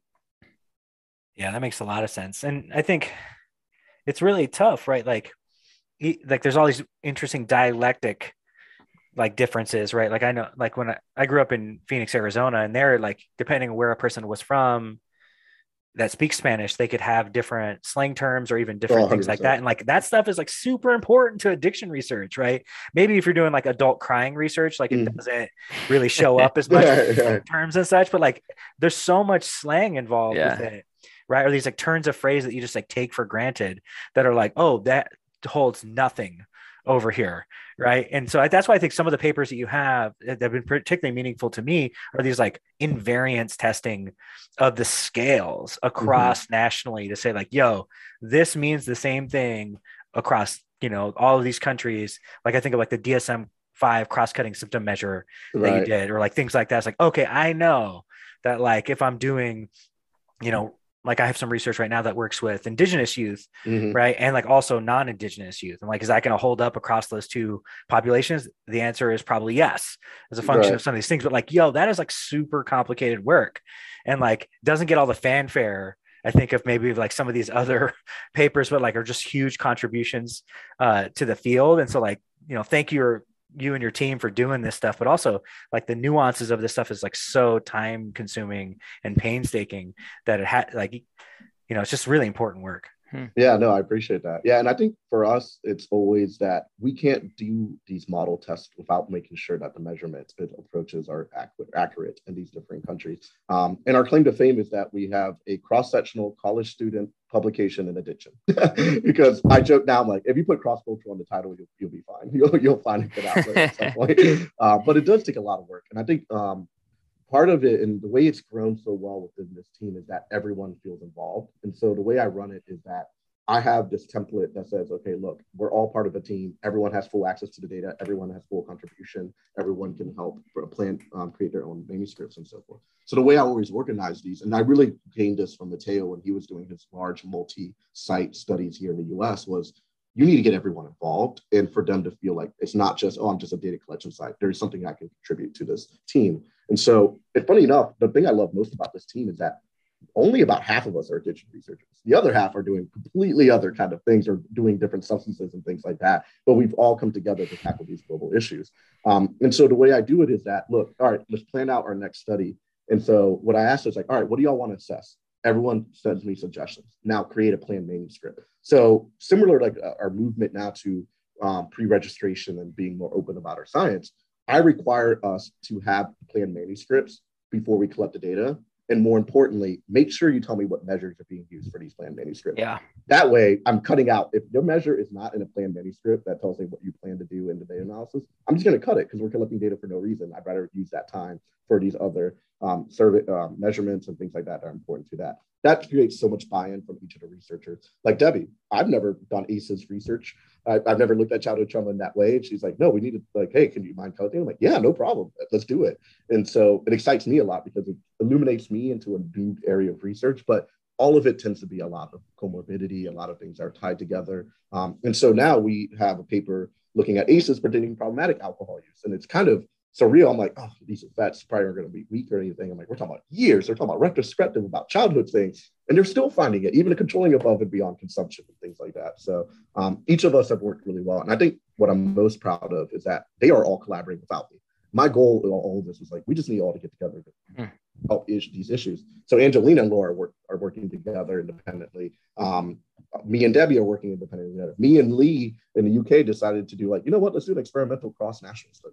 Speaker 4: Yeah, that makes a lot of sense. And I think it's really tough, right? Like, like there's all these interesting dialectic like differences, right? Like I know, like when I, I grew up in Phoenix, Arizona, and there, like, depending on where a person was from that speaks Spanish, they could have different slang terms or even different oh, things like that. And like that stuff is like super important to addiction research, right? Maybe if you're doing like adult crying research, like it mm. doesn't really show up as much yeah, yeah. terms and such, but like there's so much slang involved yeah. with it, right? Or these like turns of phrase that you just like take for granted that are like, oh, that holds nothing over here, right? And so I, that's why I think some of the papers that you have that have been particularly meaningful to me are these like invariance testing of the scales across mm-hmm. nationally to say like, yo, this means the same thing across, you know, all of these countries. Like I think of like the D S M five cross-cutting symptom measure right. that you did, or like things like that. It's like, okay, I know that like if I'm doing, you know, like I have some research right now that works with indigenous youth, mm-hmm. right? And like also non-indigenous youth. And like, is that going to hold up across those two populations? The answer is probably yes, as a function right. of some of these things. But like, yo, that is like super complicated work and like doesn't get all the fanfare, I think, of maybe like some of these other papers, but like are just huge contributions uh, to the field. And so like, you know, thank you, you and your team for doing this stuff, but also like the nuances of this stuff is like so time consuming and painstaking that it had like, you know, it's just really important work.
Speaker 3: Hmm. Yeah, no, I appreciate that. Yeah. And I think for us, it's always that we can't do these model tests without making sure that the measurement approaches are accurate, accurate in these different countries. Um, and our claim to fame is that we have a cross-sectional college student publication in addition. Because I joke now, I'm like, if you put cross-cultural on the title, you'll, you'll be fine. You'll, you'll find a good outlet at some point. Uh, but it does take a lot of work. And I think um, part of it and the way it's grown so well within this team is that everyone feels involved. And so the way I run it is that I have this template that says, okay, look, we're all part of a team. Everyone has full access to the data. Everyone has full contribution. Everyone can help plan, um, create their own manuscripts and so forth. So the way I always organize these, and I really gained this from Mateo when he was doing his large multi-site studies here in the U S, was you need to get everyone involved and for them to feel like it's not just, oh, I'm just a data collection site. There's something I can contribute to this team. And so, and funny enough, the thing I love most about this team is that only about half of us are addiction researchers. The other half are doing completely other kind of things or doing different substances and things like that. But we've all come together to tackle these global issues. Um, and so the way I do it is that, look, all right, let's plan out our next study. And so what I asked is like, all right, what do y'all want to assess? Everyone sends me suggestions. Now create a planned manuscript. So similar like uh, our movement now to um, pre-registration and being more open about our science, I require us to have planned manuscripts before we collect the data. And more importantly, make sure you tell me what measures are being used for these planned manuscripts.
Speaker 1: Yeah.
Speaker 3: That way, I'm cutting out. If your measure is not in a planned manuscript that tells me what you plan to do in the data analysis, I'm just going to cut it because we're collecting data for no reason. I'd rather use that time for these other um, survey um, measurements and things like that that are important to that. That creates so much buy-in from each of the researchers. Like Debbie, I've never done A C Es research. I, I've never looked at childhood trauma in that way. And she's like, no, we need to like, hey, can you mind collecting? I'm like, yeah, no problem. Let's do it. And so it excites me a lot because it illuminates me into a new area of research, but all of it tends to be a lot of comorbidity. A lot of things are tied together. Um, and so now we have a paper looking at A C Es predicting problematic alcohol use. And it's kind of surreal. I'm like, oh, these effects probably aren't going to be weak or anything. I'm like, we're talking about years. They're talking about retrospective about childhood things. And they're still finding it, even controlling above and beyond consumption and things like that. So um, each of us have worked really well. And I think what I'm most proud of is that they are all collaborating without me. My goal in all of this was like, we just need all to get together to mm. help is- these issues. So Angelina and Laura work, are working together independently. Um, me and Debbie are working independently together. Me and Lee in the U K decided to do like, you know what, let's do an experimental cross-national study together. Like,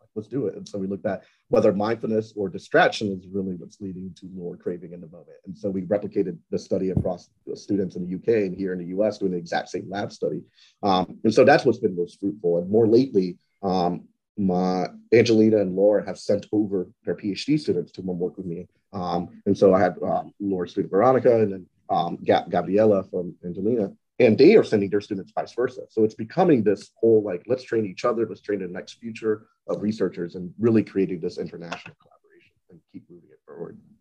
Speaker 3: let's do it. And so we looked at whether mindfulness or distraction is really what's leading to lower craving in the moment. And so we replicated the study across students in the U K and here in the U S doing the exact same lab study. Um, and so that's what's been most fruitful. And more lately, um, my Angelina and Laura have sent over their PhD students to come work with me. Um, and so I had um, Laura's student Veronica and then um, Gab- Gabriella from Angelina. And they are sending their students vice versa. So it's becoming this whole, like, let's train each other, let's train the next future of researchers and really creating this international collaboration and keep moving it forward.
Speaker 4: You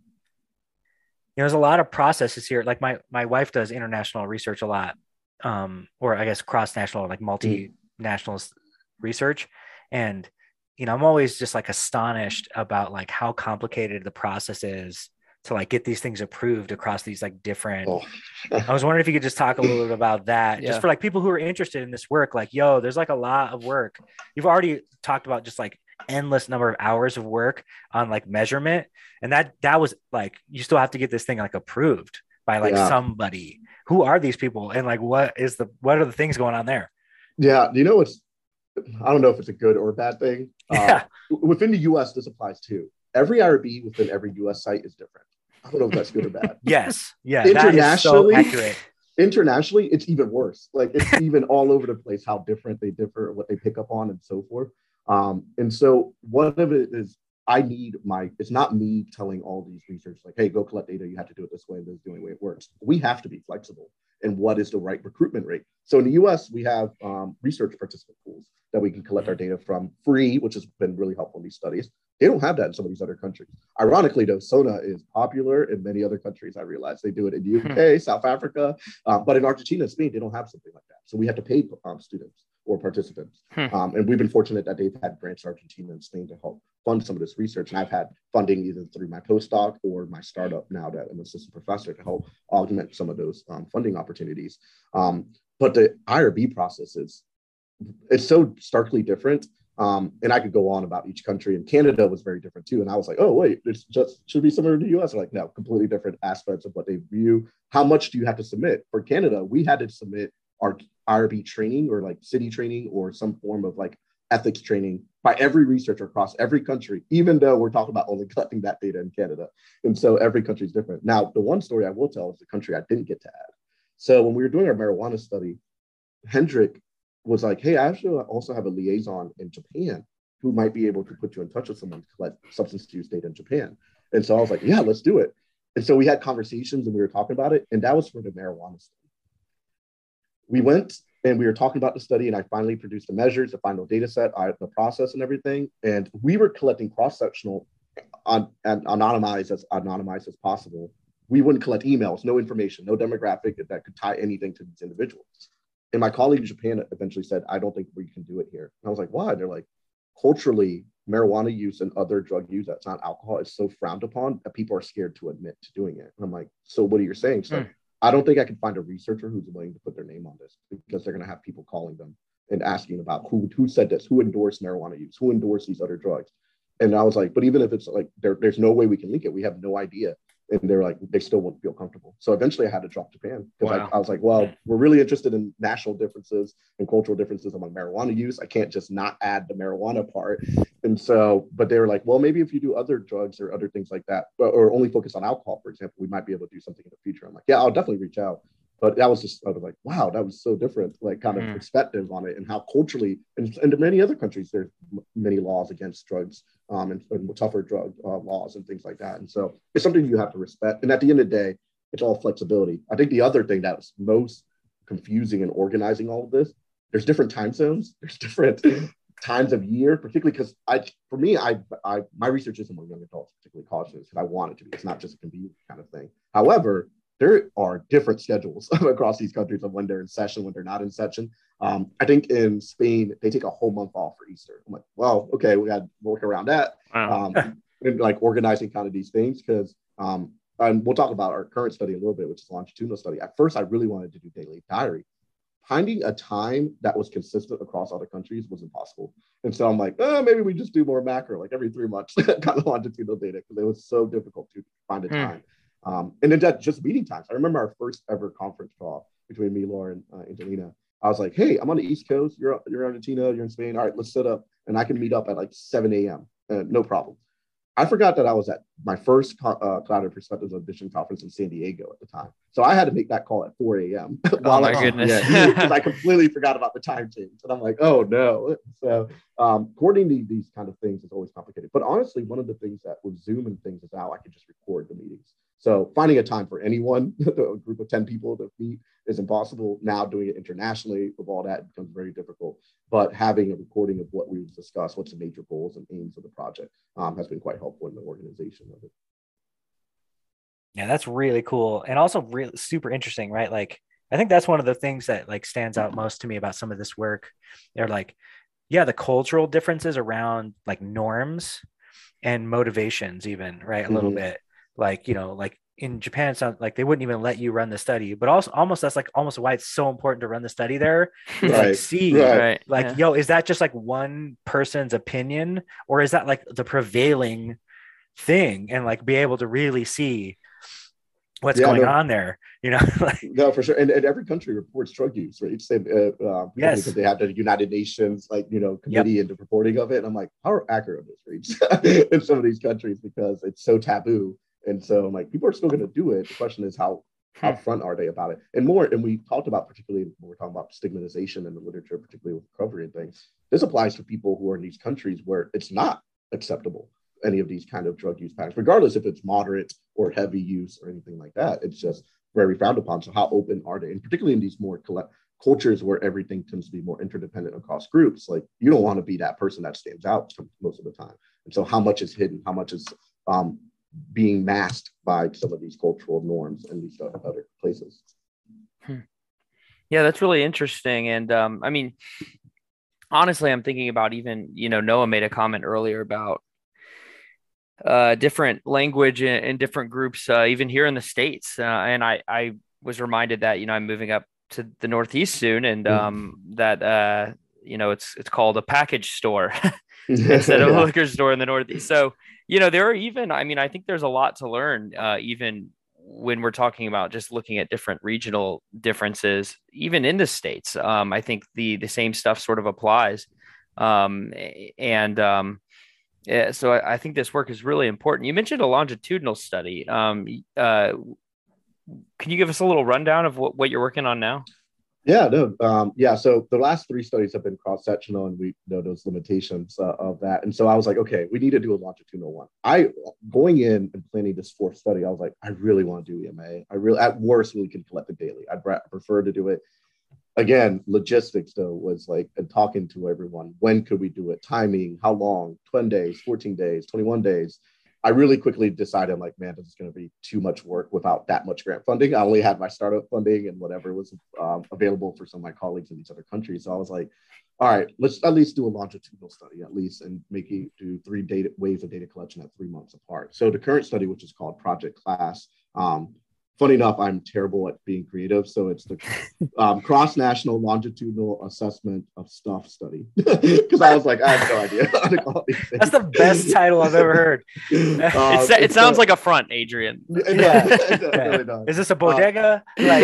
Speaker 4: know, there's a lot of processes here. Like my, my wife does international research a lot, um, or I guess cross-national, like multinational mm-hmm. research. And, you know, I'm always just like astonished about like how complicated the process is to like get these things approved across these like different, oh. I was wondering if you could just talk a little bit about that, yeah. just for like people who are interested in this work, like, yo, there's like a lot of work. You've already talked about just like endless number of hours of work on like measurement. And that, that was like, you still have to get this thing like approved by like yeah. somebody. Who are these people? And like, what is the, what are the things going on there?
Speaker 3: Yeah. You know, it's, I don't know if it's a good or bad thing. Yeah. Uh, within the U S, this applies too. Every I R B within every U S site is different. I don't know if that's good or bad.
Speaker 4: Yes. Yeah.
Speaker 3: Internationally,
Speaker 4: that is so accurate.
Speaker 3: Internationally, it's even worse. Like it's even all over the place how different they differ, what they pick up on, and so forth. Um, and so one of it is I need my. It's not me telling all these researchers like, "Hey, go collect data. You have to do it this way. This is the only way it works." We have to be flexible. And what is the right recruitment rate? So in the U S, we have um, research participant pools that we can collect our data from free, which has been really helpful in these studies. They don't have that in some of these other countries. Ironically, though, SONA is popular in many other countries. I realize they do it in the U K, South Africa, um, but in Argentina and Spain, they don't have something like that. So we have to pay um, students or participants. Hmm. Um, and we've been fortunate that they've had grants in Argentina and Spain to help fund some of this research. And I've had funding either through my postdoc or my startup now that I'm an assistant professor to help augment some of those um, funding opportunities. Um, but the I R B process is, it's so starkly different. Um, and I could go on about each country, and Canada was very different too. And I was like, oh, wait, it's just should be similar to the U S. They're like, no, completely different aspects of what they view. How much do you have to submit? For Canada, we had to submit our I R B training or like city training or some form of like ethics training by every researcher across every country, even though we're talking about only collecting that data in Canada. And so every country is different. Now, the one story I will tell is the country I didn't get to add. So when we were doing our marijuana study, Hendrik was like, hey, I actually also have a liaison in Japan who might be able to put you in touch with someone to collect substance use data in Japan. And so I was like, yeah, let's do it. And so we had conversations and we were talking about it. And that was for the marijuana study. We went and we were talking about the study, and I finally produced the measures, the final data set, I, the process and everything. And we were collecting cross-sectional on, and anonymized as anonymized as possible. We wouldn't collect emails, no information, no demographic that could tie anything to these individuals. And my colleague in Japan eventually said, I don't think we can do it here. And I was like, why? They're like, culturally, marijuana use and other drug use that's not alcohol is so frowned upon that people are scared to admit to doing it. And I'm like, so what are you saying? So mm. I don't think I can find a researcher who's willing to put their name on this because they're going to have people calling them and asking about who, who said this, who endorsed marijuana use, who endorsed these other drugs. And I was like, but even if it's like, there, there's no way we can link it. We have no idea. And they're like, they still won't feel comfortable. So eventually I had to drop Japan because wow. I, I was like, well, we're really interested in national differences and cultural differences among marijuana use. I can't just not add the marijuana part. And so, but they were like, well, maybe if you do other drugs or other things like that, or, or only focus on alcohol, for example, we might be able to do something in the future. I'm like, yeah, I'll definitely reach out. But that was just, I was like, wow, that was so different, like kind of mm. perspective on it and how culturally, and, and in many other countries, there's many laws against drugs um, and, and tougher drug uh, laws and things like that. And so it's something you have to respect. And at the end of the day, it's all flexibility. I think the other thing that was most confusing in organizing all of this, there's different time zones, there's different times of year, particularly because I, for me, I, I, my research isn't among young adults, particularly college students, because I want it to be. It's not just a convenient kind of thing. However, there are different schedules across these countries of when they're in session, when they're not in session. Um, I think in Spain, they take a whole month off for Easter. I'm like, well, okay, we got to work around that. Wow. Um, and like organizing kind of these things because, um, and we'll talk about our current study a little bit, which is a longitudinal study. At first, I really wanted to do daily diary. Finding a time that was consistent across other countries was impossible. And so I'm like, oh, maybe we just do more macro, like every three months, kind of longitudinal data, because it was so difficult to find a time. Hmm. Um, and then that just meeting times. I remember our first ever conference call between me, Laura, and uh, Angelina. I was like, hey, I'm on the East Coast. You're you're in Argentina. You're in Spain. All right, let's set up, and I can meet up at like seven a.m. Uh, no problem. I forgot that I was at my first uh, Cloud Perspectives Audition conference in San Diego at the time. So I had to make that call at four a.m.
Speaker 1: Oh my goodness.
Speaker 3: Because I completely forgot about the time change. And I'm like, oh no. So um, coordinating these kind of things is always complicated. But honestly, one of the things that with Zoom and things is now I can just record the meetings. So finding a time for anyone, a group of ten people to meet is impossible. Now doing it internationally with all that becomes very difficult. But having a recording of what we discussed, what's the major goals and aims of the project um, has been quite helpful in the organization of it.
Speaker 4: Yeah, that's really cool. And also really super interesting, right? Like, I think that's one of the things that like stands out most to me about some of this work. They're like, yeah, the cultural differences around like norms and motivations even, right? A mm-hmm. little bit like, you know, like in Japan, it's not like they wouldn't even let you run the study, but also almost that's like almost why it's so important to run the study there. Right. Like see,
Speaker 1: right.
Speaker 4: like,
Speaker 1: yeah.
Speaker 4: yo, is that just like one person's opinion or is that like the prevailing thing? And like be able to really see what's yeah, going no, on there, you know? like,
Speaker 3: no, for sure. And, and every country reports drug use, right? Same, uh, uh,
Speaker 4: yes.
Speaker 3: Because they have the United Nations, like, you know, committee yep. into reporting of it. And I'm like, how accurate is reach in some of these countries because it's so taboo. And so I'm like, people are still going to do it. The question is how how upfront are they about it? And more, and we talked about particularly when we're talking about stigmatization in the literature, particularly with recovery and things. This applies to people who are in these countries where it's not acceptable, any of these kind of drug use patterns, regardless if it's moderate or heavy use or anything like that. It's just very frowned upon. So how open are they? And particularly in these more collect- cultures where everything tends to be more interdependent across groups, like you don't want to be that person that stands out most of the time. And so how much is hidden? How much is um, being masked by some of these cultural norms in these other places?
Speaker 1: Hmm. Yeah, that's really interesting. And um, I mean, honestly, I'm thinking about even, you know, Noah made a comment earlier about uh, different language in, in different groups, uh, even here in the States. Uh, and I, I was reminded that, you know, I'm moving up to the Northeast soon and um, mm. that, uh, you know, it's, it's called a package store instead of yeah. a liquor store in the Northeast. So, you know, there are even, I mean, I think there's a lot to learn, uh, even when we're talking about just looking at different regional differences, even in the States. Um, I think the, the same stuff sort of applies. Um, and um, yeah, so I, I think this work is really important. You mentioned a longitudinal study. Um, uh, can you give us a little rundown of what, what you're working on now?
Speaker 3: Yeah, no, um, yeah. So the last three studies have been cross-sectional, and we know those limitations uh, of that. And so I was like, okay, we need to do a longitudinal one. I going in and planning this fourth study, I was like, I really want to do E M A. I really, at worst, we can collect it daily. I'd prefer to do it. Again, logistics though was like, and talking to everyone, when could we do it? Timing, how long? ten days, fourteen days, twenty-one days. I really quickly decided, I'm like, man, this is going to be too much work without that much grant funding. I only had my startup funding and whatever was um, available for some of my colleagues in these other countries. So I was like, all right, let's at least do a longitudinal study at least and make it do three data waves of data collection at three months apart. So the current study, which is called Project Class, um, funny enough, I'm terrible at being creative. So it's the um, cross-national longitudinal assessment of stuff study. Because I was like, I have no idea how to call these things.
Speaker 4: That's the best title I've ever heard.
Speaker 1: um, it, it sounds uh, like a front, Adrian.
Speaker 3: Yeah, it, it really does.
Speaker 4: Is this a bodega? Uh, like,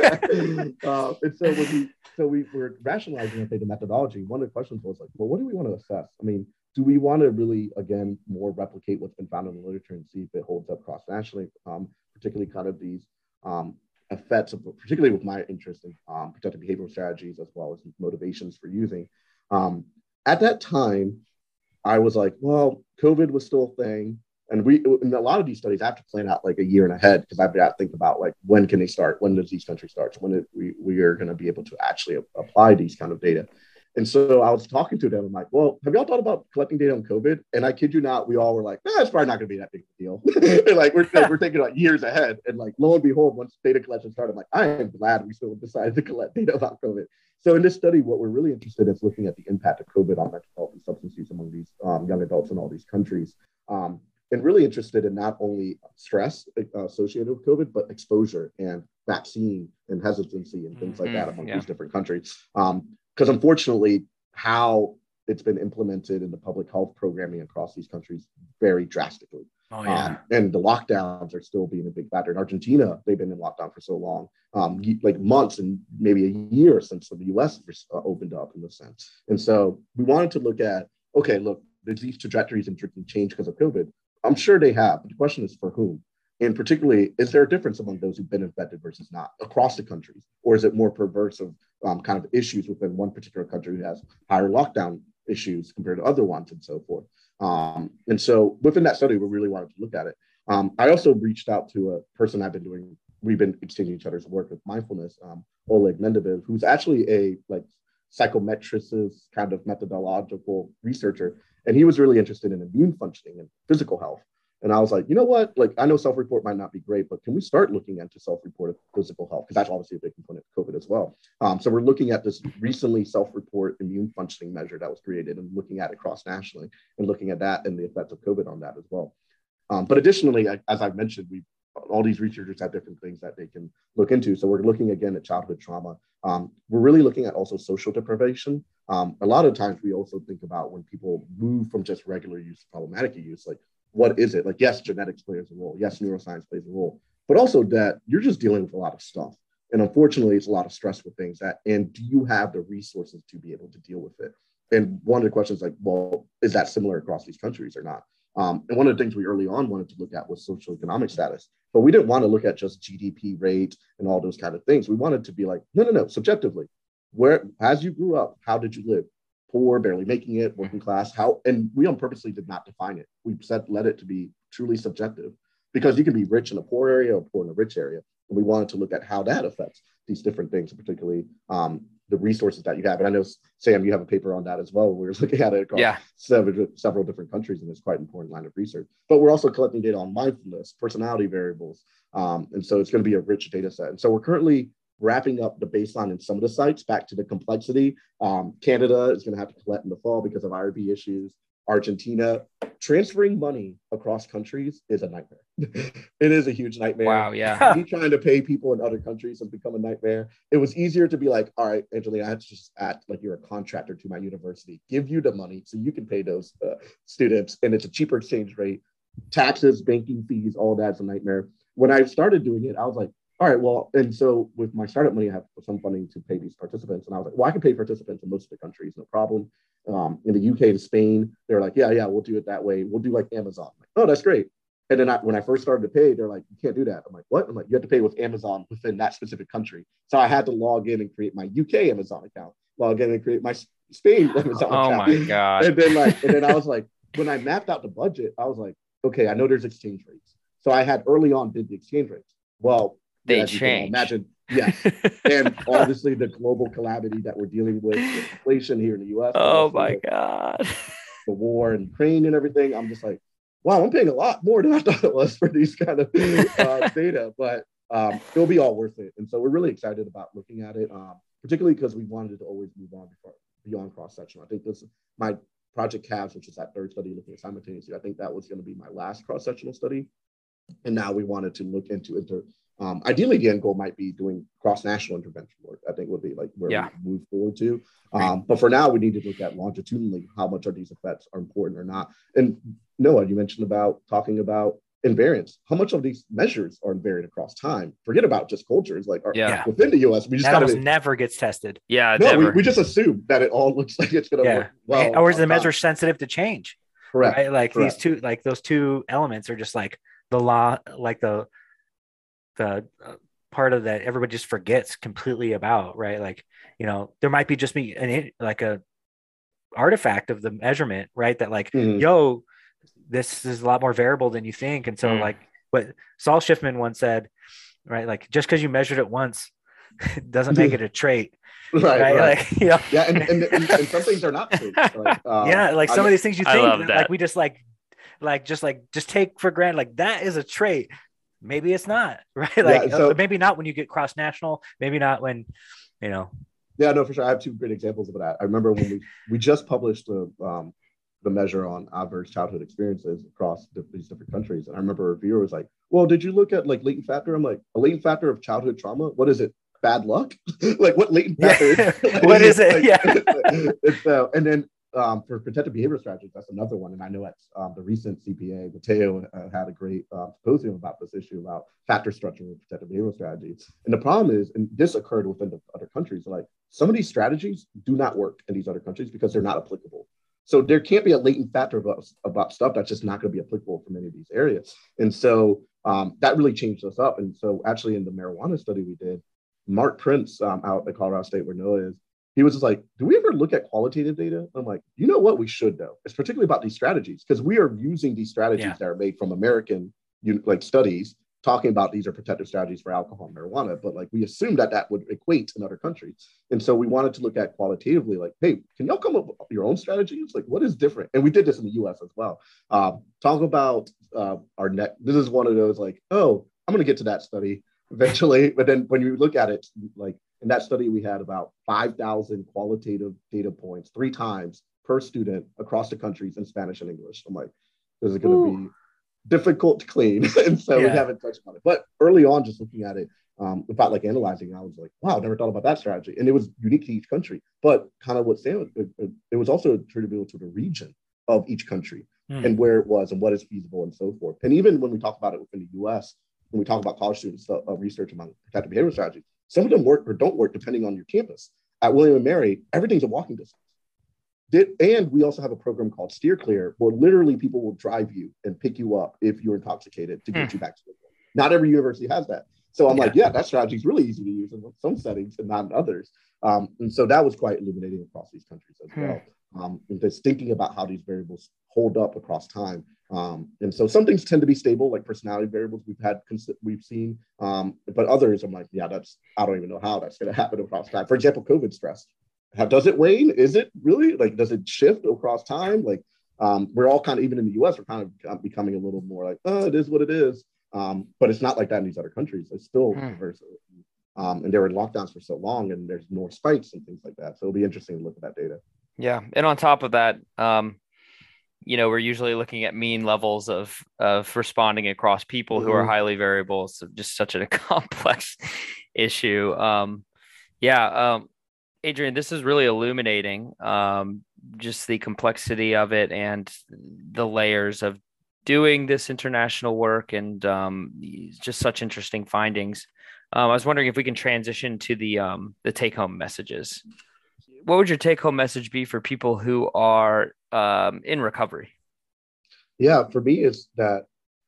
Speaker 3: uh, and so when we so we were rationalizing the methodology, one of the questions was like, well, what do we want to assess? I mean, do we want to really, again, more replicate what's been found in the literature and see if it holds up cross-nationally? Um, particularly kind of these um, effects, of, particularly with my interest in um, protective behavioral strategies as well as motivations for using. Um, at that time, I was like, well, COVID was still a thing. And we, in a lot of these studies, I have to plan out like a year and ahead because I've got to think about like, when can they start? When does these countries start? When it, we, we are going to be able to actually apply these kind of data. And so I was talking to them. I'm like, well, have y'all thought about collecting data on COVID? And I kid you not, we all were like, nah, it's probably not going to be that big of a deal. like we're, like, we're thinking like years ahead. And like, lo and behold, once data collection started, I'm like, I am glad we still decided to collect data about COVID. So in this study, what we're really interested in is looking at the impact of COVID on mental health and substance use among these um, young adults in all these countries. Um, and really interested in not only stress uh, associated with COVID, but exposure and vaccine and hesitancy and things like mm-hmm, that among yeah. these different countries. Um, Because unfortunately, how it's been implemented in the public health programming across these countries vary drastically.
Speaker 4: Oh, yeah.
Speaker 3: Um, and the lockdowns are still being a big factor. In Argentina, they've been in lockdown for so long, um, like months and maybe a year since the U S opened up in the sense. And so we wanted to look at, okay, look, there's these trajectories in Turkey change because of COVID. I'm sure they have, but the question is for whom? And particularly, is there a difference among those who've been infected versus not across the countries? Or is it more perverse of um, kind of issues within one particular country who has higher lockdown issues compared to other ones and so forth? Um, and so within that study, we really wanted to look at it. Um, I also reached out to a person I've been doing, we've been exchanging each other's work with mindfulness, um, Oleg Mendeviv, who's actually a like psychometricist kind of methodological researcher. And he was really interested in immune functioning and physical health. And I was like, you know what? Like, I know self-report might not be great, but can we start looking into self-reported physical health? Because that's obviously a big component of COVID as well. Um, so we're looking at this recently self-report immune functioning measure that was created and looking at it cross-nationally and looking at that and the effects of COVID on that as well. Um, but additionally, as I've mentioned, we all these researchers have different things that they can look into. So we're looking again at childhood trauma. Um, we're really looking at also social deprivation. Um, a lot of times we also think about when people move from just regular use to problematic use, like, what is it? Like, yes, genetics plays a role. Yes, neuroscience plays a role, but also that you're just dealing with a lot of stuff. And unfortunately, it's a lot of stress with things that, and do you have the resources to be able to deal with it? And one of the questions like, well, is that similar across these countries or not? Um, and one of the things we early on wanted to look at was socioeconomic status, but we didn't want to look at just G D P rate and all those kind of things. We wanted to be like, no, no, no, subjectively, where, as you grew up, how did you live? Poor, barely making it, working class, how, and we on purposely did not define it. We said, let it to be truly subjective because you can be rich in a poor area or poor in a rich area. And we wanted to look at how that affects these different things, particularly um, the resources that you have. And I know, Sam, you have a paper on that as well. We were looking at it across
Speaker 1: yeah.
Speaker 3: several, several different countries, and it's quite an important line of research. But we're also collecting data on mindfulness, personality variables. Um, and so it's going to be a rich data set. And so we're currently wrapping up the baseline in some of the sites back to the complexity. Um, Canada is going to have to collect in the fall because of I R B issues. Argentina, transferring money across countries is a nightmare. It is a huge nightmare.
Speaker 1: Wow, yeah.
Speaker 3: Me trying to pay people in other countries has become a nightmare. It was easier to be like, all right, Angelina, I have to just act like you're a contractor to my university, give you the money so you can pay those uh, students, and it's a cheaper exchange rate. Taxes, banking fees, all that's a nightmare. When I started doing it, I was like, all right, well, and so with my startup money, I have some funding to pay these participants. And I was like, well, I can pay participants in most of the countries, no problem. Um, in the U K and Spain, they're like, yeah, yeah, we'll do it that way. We'll do like Amazon. I'm like, oh, that's great. And then I, when I first started to pay, they're like, you can't do that. I'm like, what? I'm like, you have to pay with Amazon within that specific country. So I had to log in and create my U K Amazon account, log in and create my Spain Amazon
Speaker 1: oh
Speaker 3: account.
Speaker 1: Oh my God.
Speaker 3: And then like, and then I was like, when I mapped out the budget, I was like, okay, I know there's exchange rates. So I had early on did the exchange rates. Well,
Speaker 1: they
Speaker 3: as
Speaker 1: change.
Speaker 3: Imagine, yes. And obviously the global calamity that we're dealing with, with inflation here in the U S.
Speaker 1: Oh my God.
Speaker 3: The war in Ukraine and everything. I'm just like, wow, I'm paying a lot more than I thought it was for these kind of uh, data, but um, it'll be all worth it. And so we're really excited about looking at it, um, particularly because we wanted to always move on before, beyond cross-section. I think this my Project C A V S, which is that third study looking at simultaneously. I think that was going to be my last cross-sectional study. And now we wanted to look into inter. Um, ideally, the end goal might be doing cross-national intervention work. I think would be like where
Speaker 1: yeah.
Speaker 3: we move forward to. Um, but for now, we need to look at longitudinally how much of these effects are important or not. And Noah, you mentioned about talking about invariance. How much of these measures are invariant across time? Forget about just cultures. Like our,
Speaker 1: yeah.
Speaker 3: within the U S, we just
Speaker 4: that
Speaker 3: gotta,
Speaker 4: almost never gets tested.
Speaker 1: Yeah,
Speaker 3: no, we,
Speaker 1: never.
Speaker 3: we just assume that it all looks like it's going to
Speaker 4: yeah.
Speaker 3: work well.
Speaker 4: Or is the measure sensitive to change?
Speaker 3: Correct.
Speaker 4: Right? Like
Speaker 3: Correct.
Speaker 4: these two, like those two elements are just like the law, like the the uh, part of that everybody just forgets completely about, right? Like, you know, there might be just be an like a artifact of the measurement, right? That like, mm-hmm. yo, this is a lot more variable than you think. And so mm. like what Saul Schiffman once said, right? Like just because you measured it once doesn't make it a trait.
Speaker 3: Right,
Speaker 4: right,
Speaker 3: right.
Speaker 4: Like, you know?
Speaker 3: Yeah, and, and, and, and some things are not traits. Like, um,
Speaker 4: yeah, like some
Speaker 3: I,
Speaker 4: of these things you think
Speaker 1: that.
Speaker 4: like we just like like just like just take for granted, like that is a trait. Maybe it's not, right? Like yeah, so, uh, maybe not when you get cross national, maybe not when, you know.
Speaker 3: Yeah, no, for sure. I have two great examples of that. I remember when we we just published the um, the measure on adverse childhood experiences across the, these different countries, and I remember a reviewer was like, "Well, did you look at like latent factor?" I'm like, "A latent factor of childhood trauma? What is it? Bad luck? Like what latent factor?
Speaker 4: Yeah.
Speaker 3: Is like,
Speaker 4: what is it?
Speaker 3: Like,
Speaker 4: yeah.
Speaker 3: It's, uh, and then um, for protective behavior strategies, that's another one. And I know at um, the recent C P A, Mateo uh, had a great uh, symposium about this issue about factor structure and protective behavioral strategies. And the problem is, and this occurred within the other countries, like some of these strategies do not work in these other countries because they're not applicable. So there can't be a latent factor about, about stuff that's just not going to be applicable for many of these areas. And so um, that really changed us up. And so actually in the marijuana study we did, Mark Prince um, out at Colorado State where Noah is, he was just like, do we ever look at qualitative data? I'm like, you know what, we should though. It's particularly about these strategies because we are using these strategies yeah. that are made from American like studies talking about these are protective strategies for alcohol and marijuana, but like we assumed that that would equate in other countries. And so we wanted to look at qualitatively like, hey, can y'all come up with your own strategies? Like what is different? And we did this in the U S as well. Um, talk about uh, our net. This is one of those like, oh, I'm going to get to that study eventually. But then when you look at it, like in that study, we had about five thousand qualitative data points, three times per student across the countries in Spanish and English. I'm like, this is going to be difficult to clean. And so yeah. we haven't touched on it. But early on, just looking at it, um, about like analyzing, I was like, wow, I never thought about that strategy. And it was unique to each country. But kind of what Sam, it, it was also attributable to the region of each country mm. and where it was and what is feasible and so forth. And even when we talk about it within the U S, when we talk about college students uh, research among protective behavior strategies, some of them work or don't work depending on your campus. At William and Mary, everything's a walking distance. Did, and we also have a program called Steer Clear, where literally people will drive you and pick you up if you're intoxicated to get mm. you back to school. Not every university has that. So I'm yeah. like, yeah, that strategy is really easy to use in some settings and not in others. Um, and so that was quite illuminating across these countries as mm. well. Um, and just thinking about how these variables hold up across time. Um, and so some things tend to be stable, like personality variables we've had, we've seen, um, but others I'm like, yeah, that's, I don't even know how that's going to happen across time. For example, COVID stress. How, does it wane? Is it really like, does it shift across time? Like um, we're all kind of, even in the U S, we're kind of becoming a little more like, oh, it is what it is. Um, but it's not like that in these other countries. It's still mm. diverse. Um, and they were in lockdowns for so long and there's more spikes and things like that. So it'll be interesting to look at that data.
Speaker 1: Yeah. And on top of that, um, you know, we're usually looking at mean levels of, of responding across people mm-hmm. who are highly variable. So just such a complex issue. Um, yeah. Um, Adrian, this is really illuminating, um, just the complexity of it and the layers of doing this international work and um, just such interesting findings. Um, I was wondering if we can transition to the um, the take-home messages. What would your take-home message be for people who are um, in recovery?
Speaker 3: Yeah, for me, is that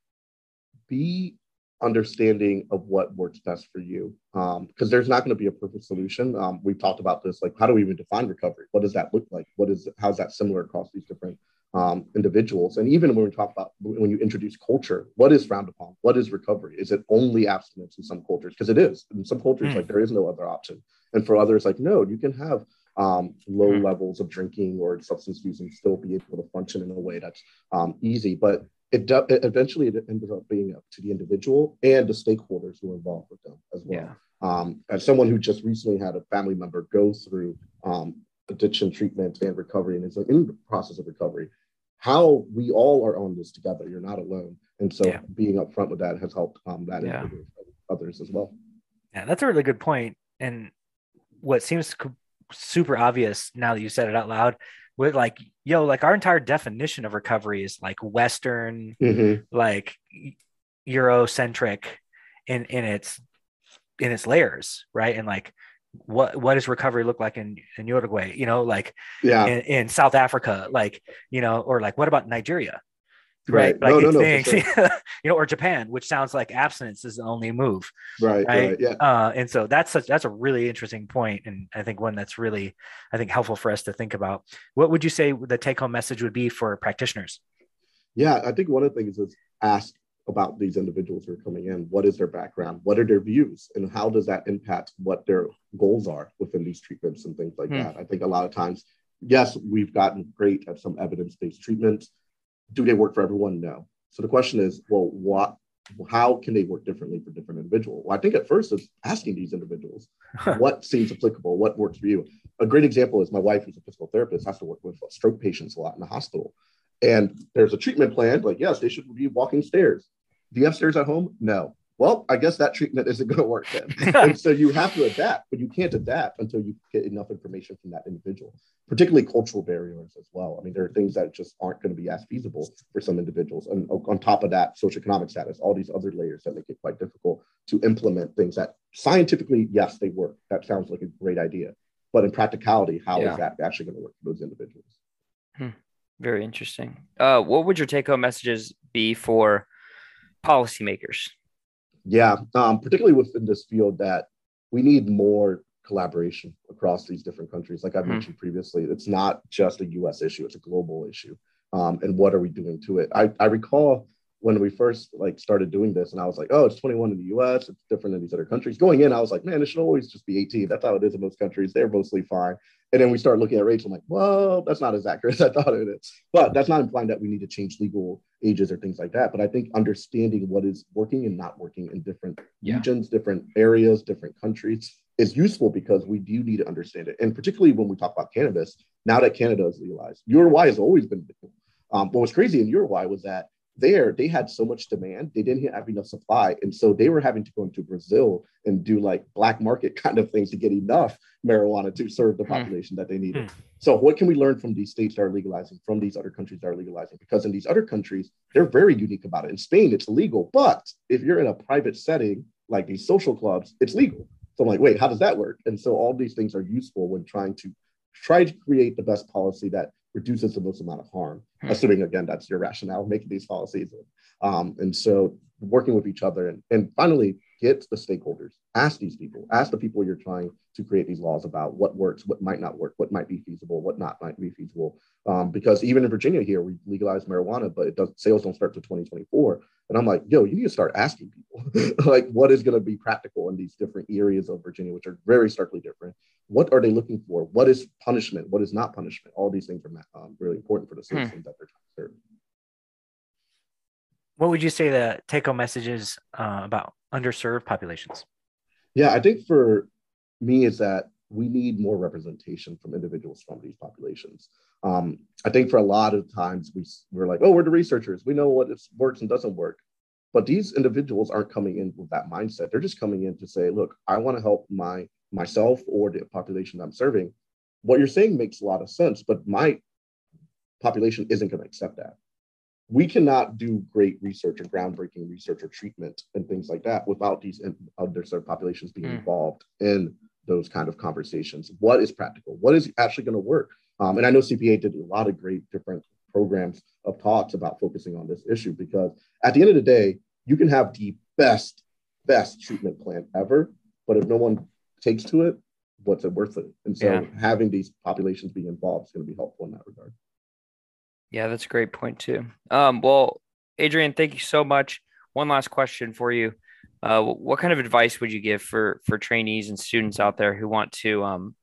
Speaker 3: be understanding of what works best for you, because um, there's not going to be a perfect solution. Um, we've talked about this, like how do we even define recovery? What does that look like? What is how's that similar across these different um, individuals? And even when we talk about when you introduce culture, what is frowned upon? What is recovery? Is it only abstinence in some cultures? Because it is. In some cultures, mm. like there is no other option. And for others, like no, you can have um, low mm. levels of drinking or substance use and still be able to function in a way that's um, easy. But it, do, it eventually it ends up being up to the individual and the stakeholders who are involved with them as well. Yeah. Um, as someone who just recently had a family member go through um, addiction treatment and recovery and is in the process of recovery, how we all are on this together. You're not alone. And so yeah. being upfront with that has helped um, that yeah. and others as well.
Speaker 4: Yeah, that's a really good point. And what seems super obvious now that you said it out loud, with like, yo, like our entire definition of recovery is like Western, mm-hmm. like Eurocentric in, in its, in its layers. Right. And like, what, what does recovery look like in, in Uruguay, you know, like yeah. in, in South Africa, like, you know, or like, what about Nigeria? Right. right. Like no, no, no, sure. you know, or Japan, which sounds like abstinence is the only move.
Speaker 3: Right. Right. right yeah.
Speaker 4: Uh, and so that's such, that's a really interesting point, and I think one that's really, I think, helpful for us to think about. What would you say the take-home message would be for practitioners?
Speaker 3: Yeah, I think one of the things is ask about these individuals who are coming in. What is their background? What are their views? And how does that impact what their goals are within these treatments and things like hmm. that? I think a lot of times, yes, we've gotten great at some evidence-based treatments. Do they work for everyone? No. So the question is, well, what, how can they work differently for different individuals? Well, I think at first is asking these individuals, what seems applicable, what works for you? A great example is my wife, who's a physical therapist, has to work with stroke patients a lot in the hospital. And there's a treatment plan, like, yes, they should be walking stairs. Do you have stairs at home? No. well, I guess that treatment isn't going to work then. And so you have to adapt, but you can't adapt until you get enough information from that individual, particularly cultural barriers as well. I mean, there are things that just aren't going to be as feasible for some individuals. And on top of that, socioeconomic status, all these other layers that make it quite difficult to implement things that scientifically, yes, they work. That sounds like a great idea. But in practicality, how yeah. is that actually going to work for those individuals?
Speaker 1: Hmm. Very interesting. Uh, what would your take-home messages be for policymakers?
Speaker 3: Yeah, um, particularly within this field, that we need more collaboration across these different countries. Like I mm-hmm. mentioned previously, it's not just a U S issue, it's a global issue. Um, and what are we doing to it? I, I recall when we first like started doing this and I was like, oh, it's twenty-one in the U S, it's different in these other countries. Going in, I was like, man, it should always just be eighteen. That's how it is in most countries. They're mostly fine. And then we start looking at rates. I'm like, well, that's not as accurate as I thought it is. But that's not implying that we need to change legal ages or things like that. But I think understanding what is working and not working in different yeah. regions, different areas, different countries is useful because we do need to understand it. And particularly when we talk about cannabis, now that Canada is legalized, Uruguay has always been legal. Um, what was crazy in Uruguay was that there they had so much demand, they didn't have enough supply. And so they were having to go into Brazil and do like black market kind of things to get enough marijuana to serve the population mm. that they needed. Mm. So what can we learn from these states that are legalizing, from these other countries that are legalizing? Because in these other countries, they're very unique about it. In Spain, it's illegal. But if you're in a private setting, like these social clubs, it's legal. So I'm like, wait, how does that work? And so all these things are useful when trying to try to create the best policy that reduces the most amount of harm, hmm. assuming, again, that's your rationale, making these policies. Um, and so working with each other and, and finally get the stakeholders, ask these people, ask the people you're trying to create these laws about what works, what might not work, what might be feasible, what not might be feasible. Um, because even in Virginia here, we legalized marijuana, but it does, sales don't start till twenty twenty-four. And I'm like, yo, you need to start asking people, like, what is going to be practical in these different areas of Virginia, which are very starkly different. What are they looking for? What is punishment? What is not punishment? All these things are um, really important for the citizens hmm. that they're trying to serve.
Speaker 4: What would you say the take-home messages uh, about underserved populations?
Speaker 3: Yeah, I think for me is that we need more representation from individuals from these populations. Um, I think for a lot of times we, we're like, oh, we're the researchers. We know what works and doesn't work. But these individuals aren't coming in with that mindset. They're just coming in to say, look, I want to help my myself or the population I'm serving. What you're saying makes a lot of sense, but my population isn't going to accept that. We cannot do great research or groundbreaking research or treatment and things like that without these underserved populations being mm. involved in those kind of conversations. What is practical? What is actually going to work? Um, and I know C P A did a lot of great different programs of talks about focusing on this issue, because at the end of the day, you can have the best, best treatment plan ever, but if no one takes to it, what's it worth it? And so yeah. having these populations be involved is going to be helpful in that regard.
Speaker 1: Yeah, that's a great point too. Um, well, Adrian, thank you so much. One last question for you. Uh, what kind of advice would you give for, for trainees and students out there who want to um,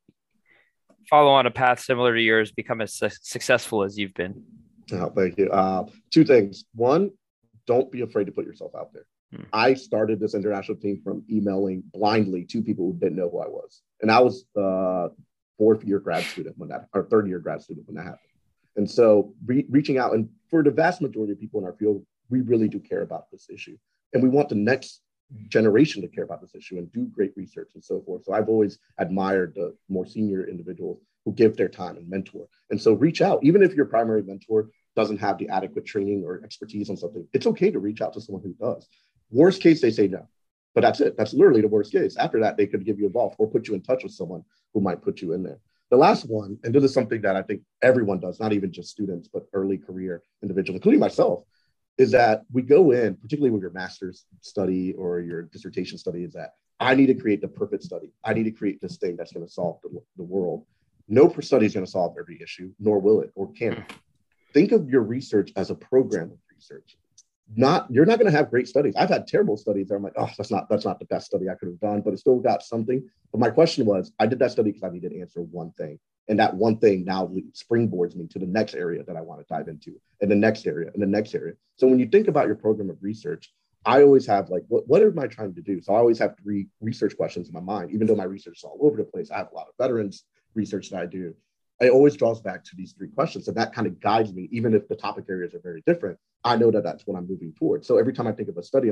Speaker 1: follow on a path similar to yours, become as su- successful as you've been?
Speaker 3: Oh, thank you. Uh, two things. One, don't be afraid to put yourself out there. Hmm. I started this international team from emailing blindly to people who didn't know who I was. And I was a fourth year grad student when that, or third year grad student when that happened. And so re- reaching out, and for the vast majority of people in our field, we really do care about this issue. And we want the next generation to care about this issue and do great research and so forth. So I've always admired the more senior individuals who give their time and mentor. And so reach out, even if your primary mentor doesn't have the adequate training or expertise on something, it's okay to reach out to someone who does. Worst case, they say no, but that's it. That's literally the worst case. After that, they could give you involved or put you in touch with someone who might put you in there. The last one, and this is something that I think everyone does, not even just students, but early career individuals, including myself, is that we go in, particularly with your master's study or your dissertation study, is that I need to create the perfect study. I need to create this thing that's going to solve the, the world. No study is going to solve every issue, nor will it, or can it. Think of your research as a program of research. Not, you're not going to have great studies. I've had terrible studies where I'm like, oh, that's not, that's not the best study I could have done, but it still got something. But my question was, I did that study because I needed to answer one thing. And that one thing now springboards me to the next area that I want to dive into, and the next area, and the next area. So when you think about your program of research, I always have like, what, what am I trying to do? So I always have three research questions in my mind, even though my research is all over the place. I have a lot of veterans research that I do. It always draws back to these three questions. And that kind of guides me, even if the topic areas are very different. I know that that's what I'm moving towards. So every time I think of a study, I'm like,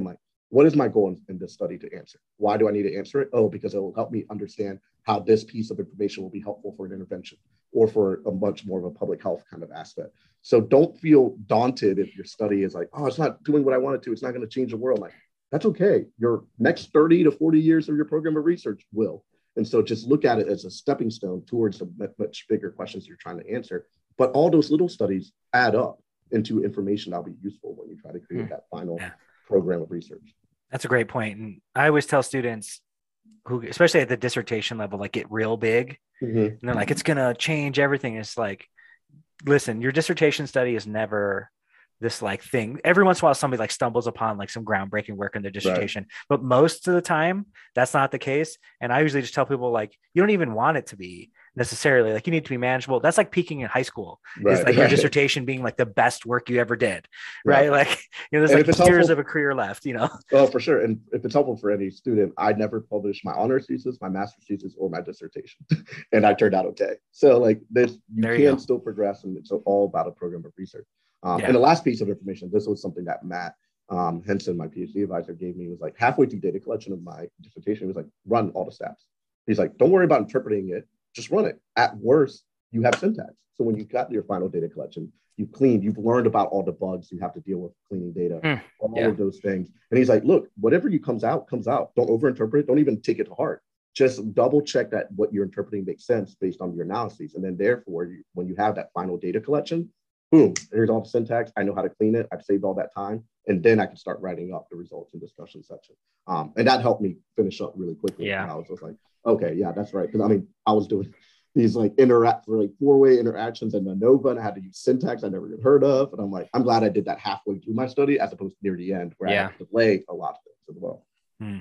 Speaker 3: what is my goal in, in this study to answer? Why do I need to answer it? Oh, because it will help me understand how this piece of information will be helpful for an intervention or for a much more of a public health kind of aspect. So don't feel daunted if your study is like, oh, it's not doing what I want it to. It's not going to change the world. Like, that's okay. Your next thirty to forty years of your program of research will. And so just look at it as a stepping stone towards the much bigger questions you're trying to answer. But all those little studies add up into information that'll be useful when you try to create mm. that final yeah. program of research.
Speaker 4: That's a great point. And I always tell students who, especially at the dissertation level, like get real big mm-hmm. and they're like, it's going to change everything. It's like, listen, your dissertation study is never this like thing. Every once in a while, somebody like stumbles upon like some groundbreaking work in their dissertation, right. but most of the time that's not the case. And I usually just tell people like, you don't even want it to be necessarily, like you need to be manageable. That's like peaking in high school. Right. It's like right. your dissertation being like the best work you ever did. Right. Yeah. Like, you know, there's and like years helpful, of a career left, you know?
Speaker 3: Oh, for sure. And if it's helpful for any student, I never published my honors thesis, my master's thesis, or my dissertation. And I turned out okay. So like this, you there can you still progress, and it's all about a program of research. Um, yeah. And the last piece of information, this was something that Matt um, Henson, my PhD advisor, gave me, was like halfway through data collection of my dissertation, he was like, run all the steps. He's like, don't worry about interpreting it, just run it. At worst, you have syntax. So when you got your final data collection, you've cleaned, you've learned about all the bugs you have to deal with cleaning data, mm, all yeah. of those things. And he's like, look, whatever you comes out, comes out. Don't overinterpret it. Don't even take it to heart. Just double check that what you're interpreting makes sense based on your analyses. And then therefore, you, when you have that final data collection, boom, here's all the syntax. I know how to clean it. I've saved all that time. And then I can start writing up the results and discussion section. Um, and that helped me finish up really quickly.
Speaker 4: Yeah.
Speaker 3: And I was just like, okay, yeah, that's right. Because I mean, I was doing these like interact for like four-way interactions in ANOVA, and I had to use syntax I never even heard of. And I'm like, I'm glad I did that halfway through my study as opposed to near the end where yeah. I had to delay a lot of things as well.
Speaker 4: Hmm.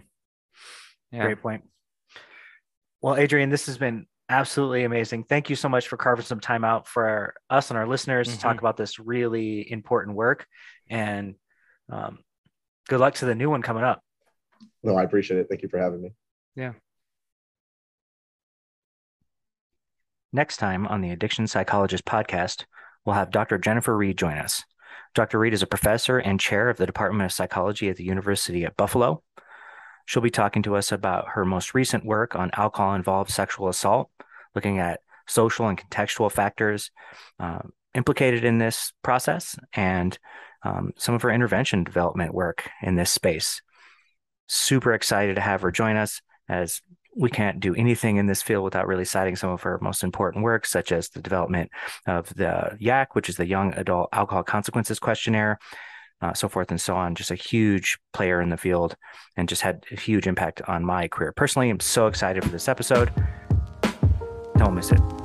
Speaker 4: Yeah. Great point. Well, Adrian, this has been absolutely amazing. Thank you so much for carving some time out for us and our listeners mm-hmm. to talk about this really important work. And um, good luck to the new one coming up.
Speaker 3: No, I appreciate it. Thank you for having me.
Speaker 4: Yeah. Next time on the Addiction Psychologist podcast, we'll have Doctor Jennifer Reed join us. Doctor Reed is a professor and chair of the Department of Psychology at the University at Buffalo. She'll be talking to us about her most recent work on alcohol-involved sexual assault, looking at social and contextual factors uh, implicated in this process, and um, some of her intervention development work in this space. Super excited to have her join us, as we can't do anything in this field without really citing some of her most important work, such as the development of the Y A C, which is the Young Adult Alcohol Consequences Questionnaire, Uh, so forth and so on. Just a huge player in the field, and just had a huge impact on my career. Personally, I'm so excited for this episode. Don't miss it.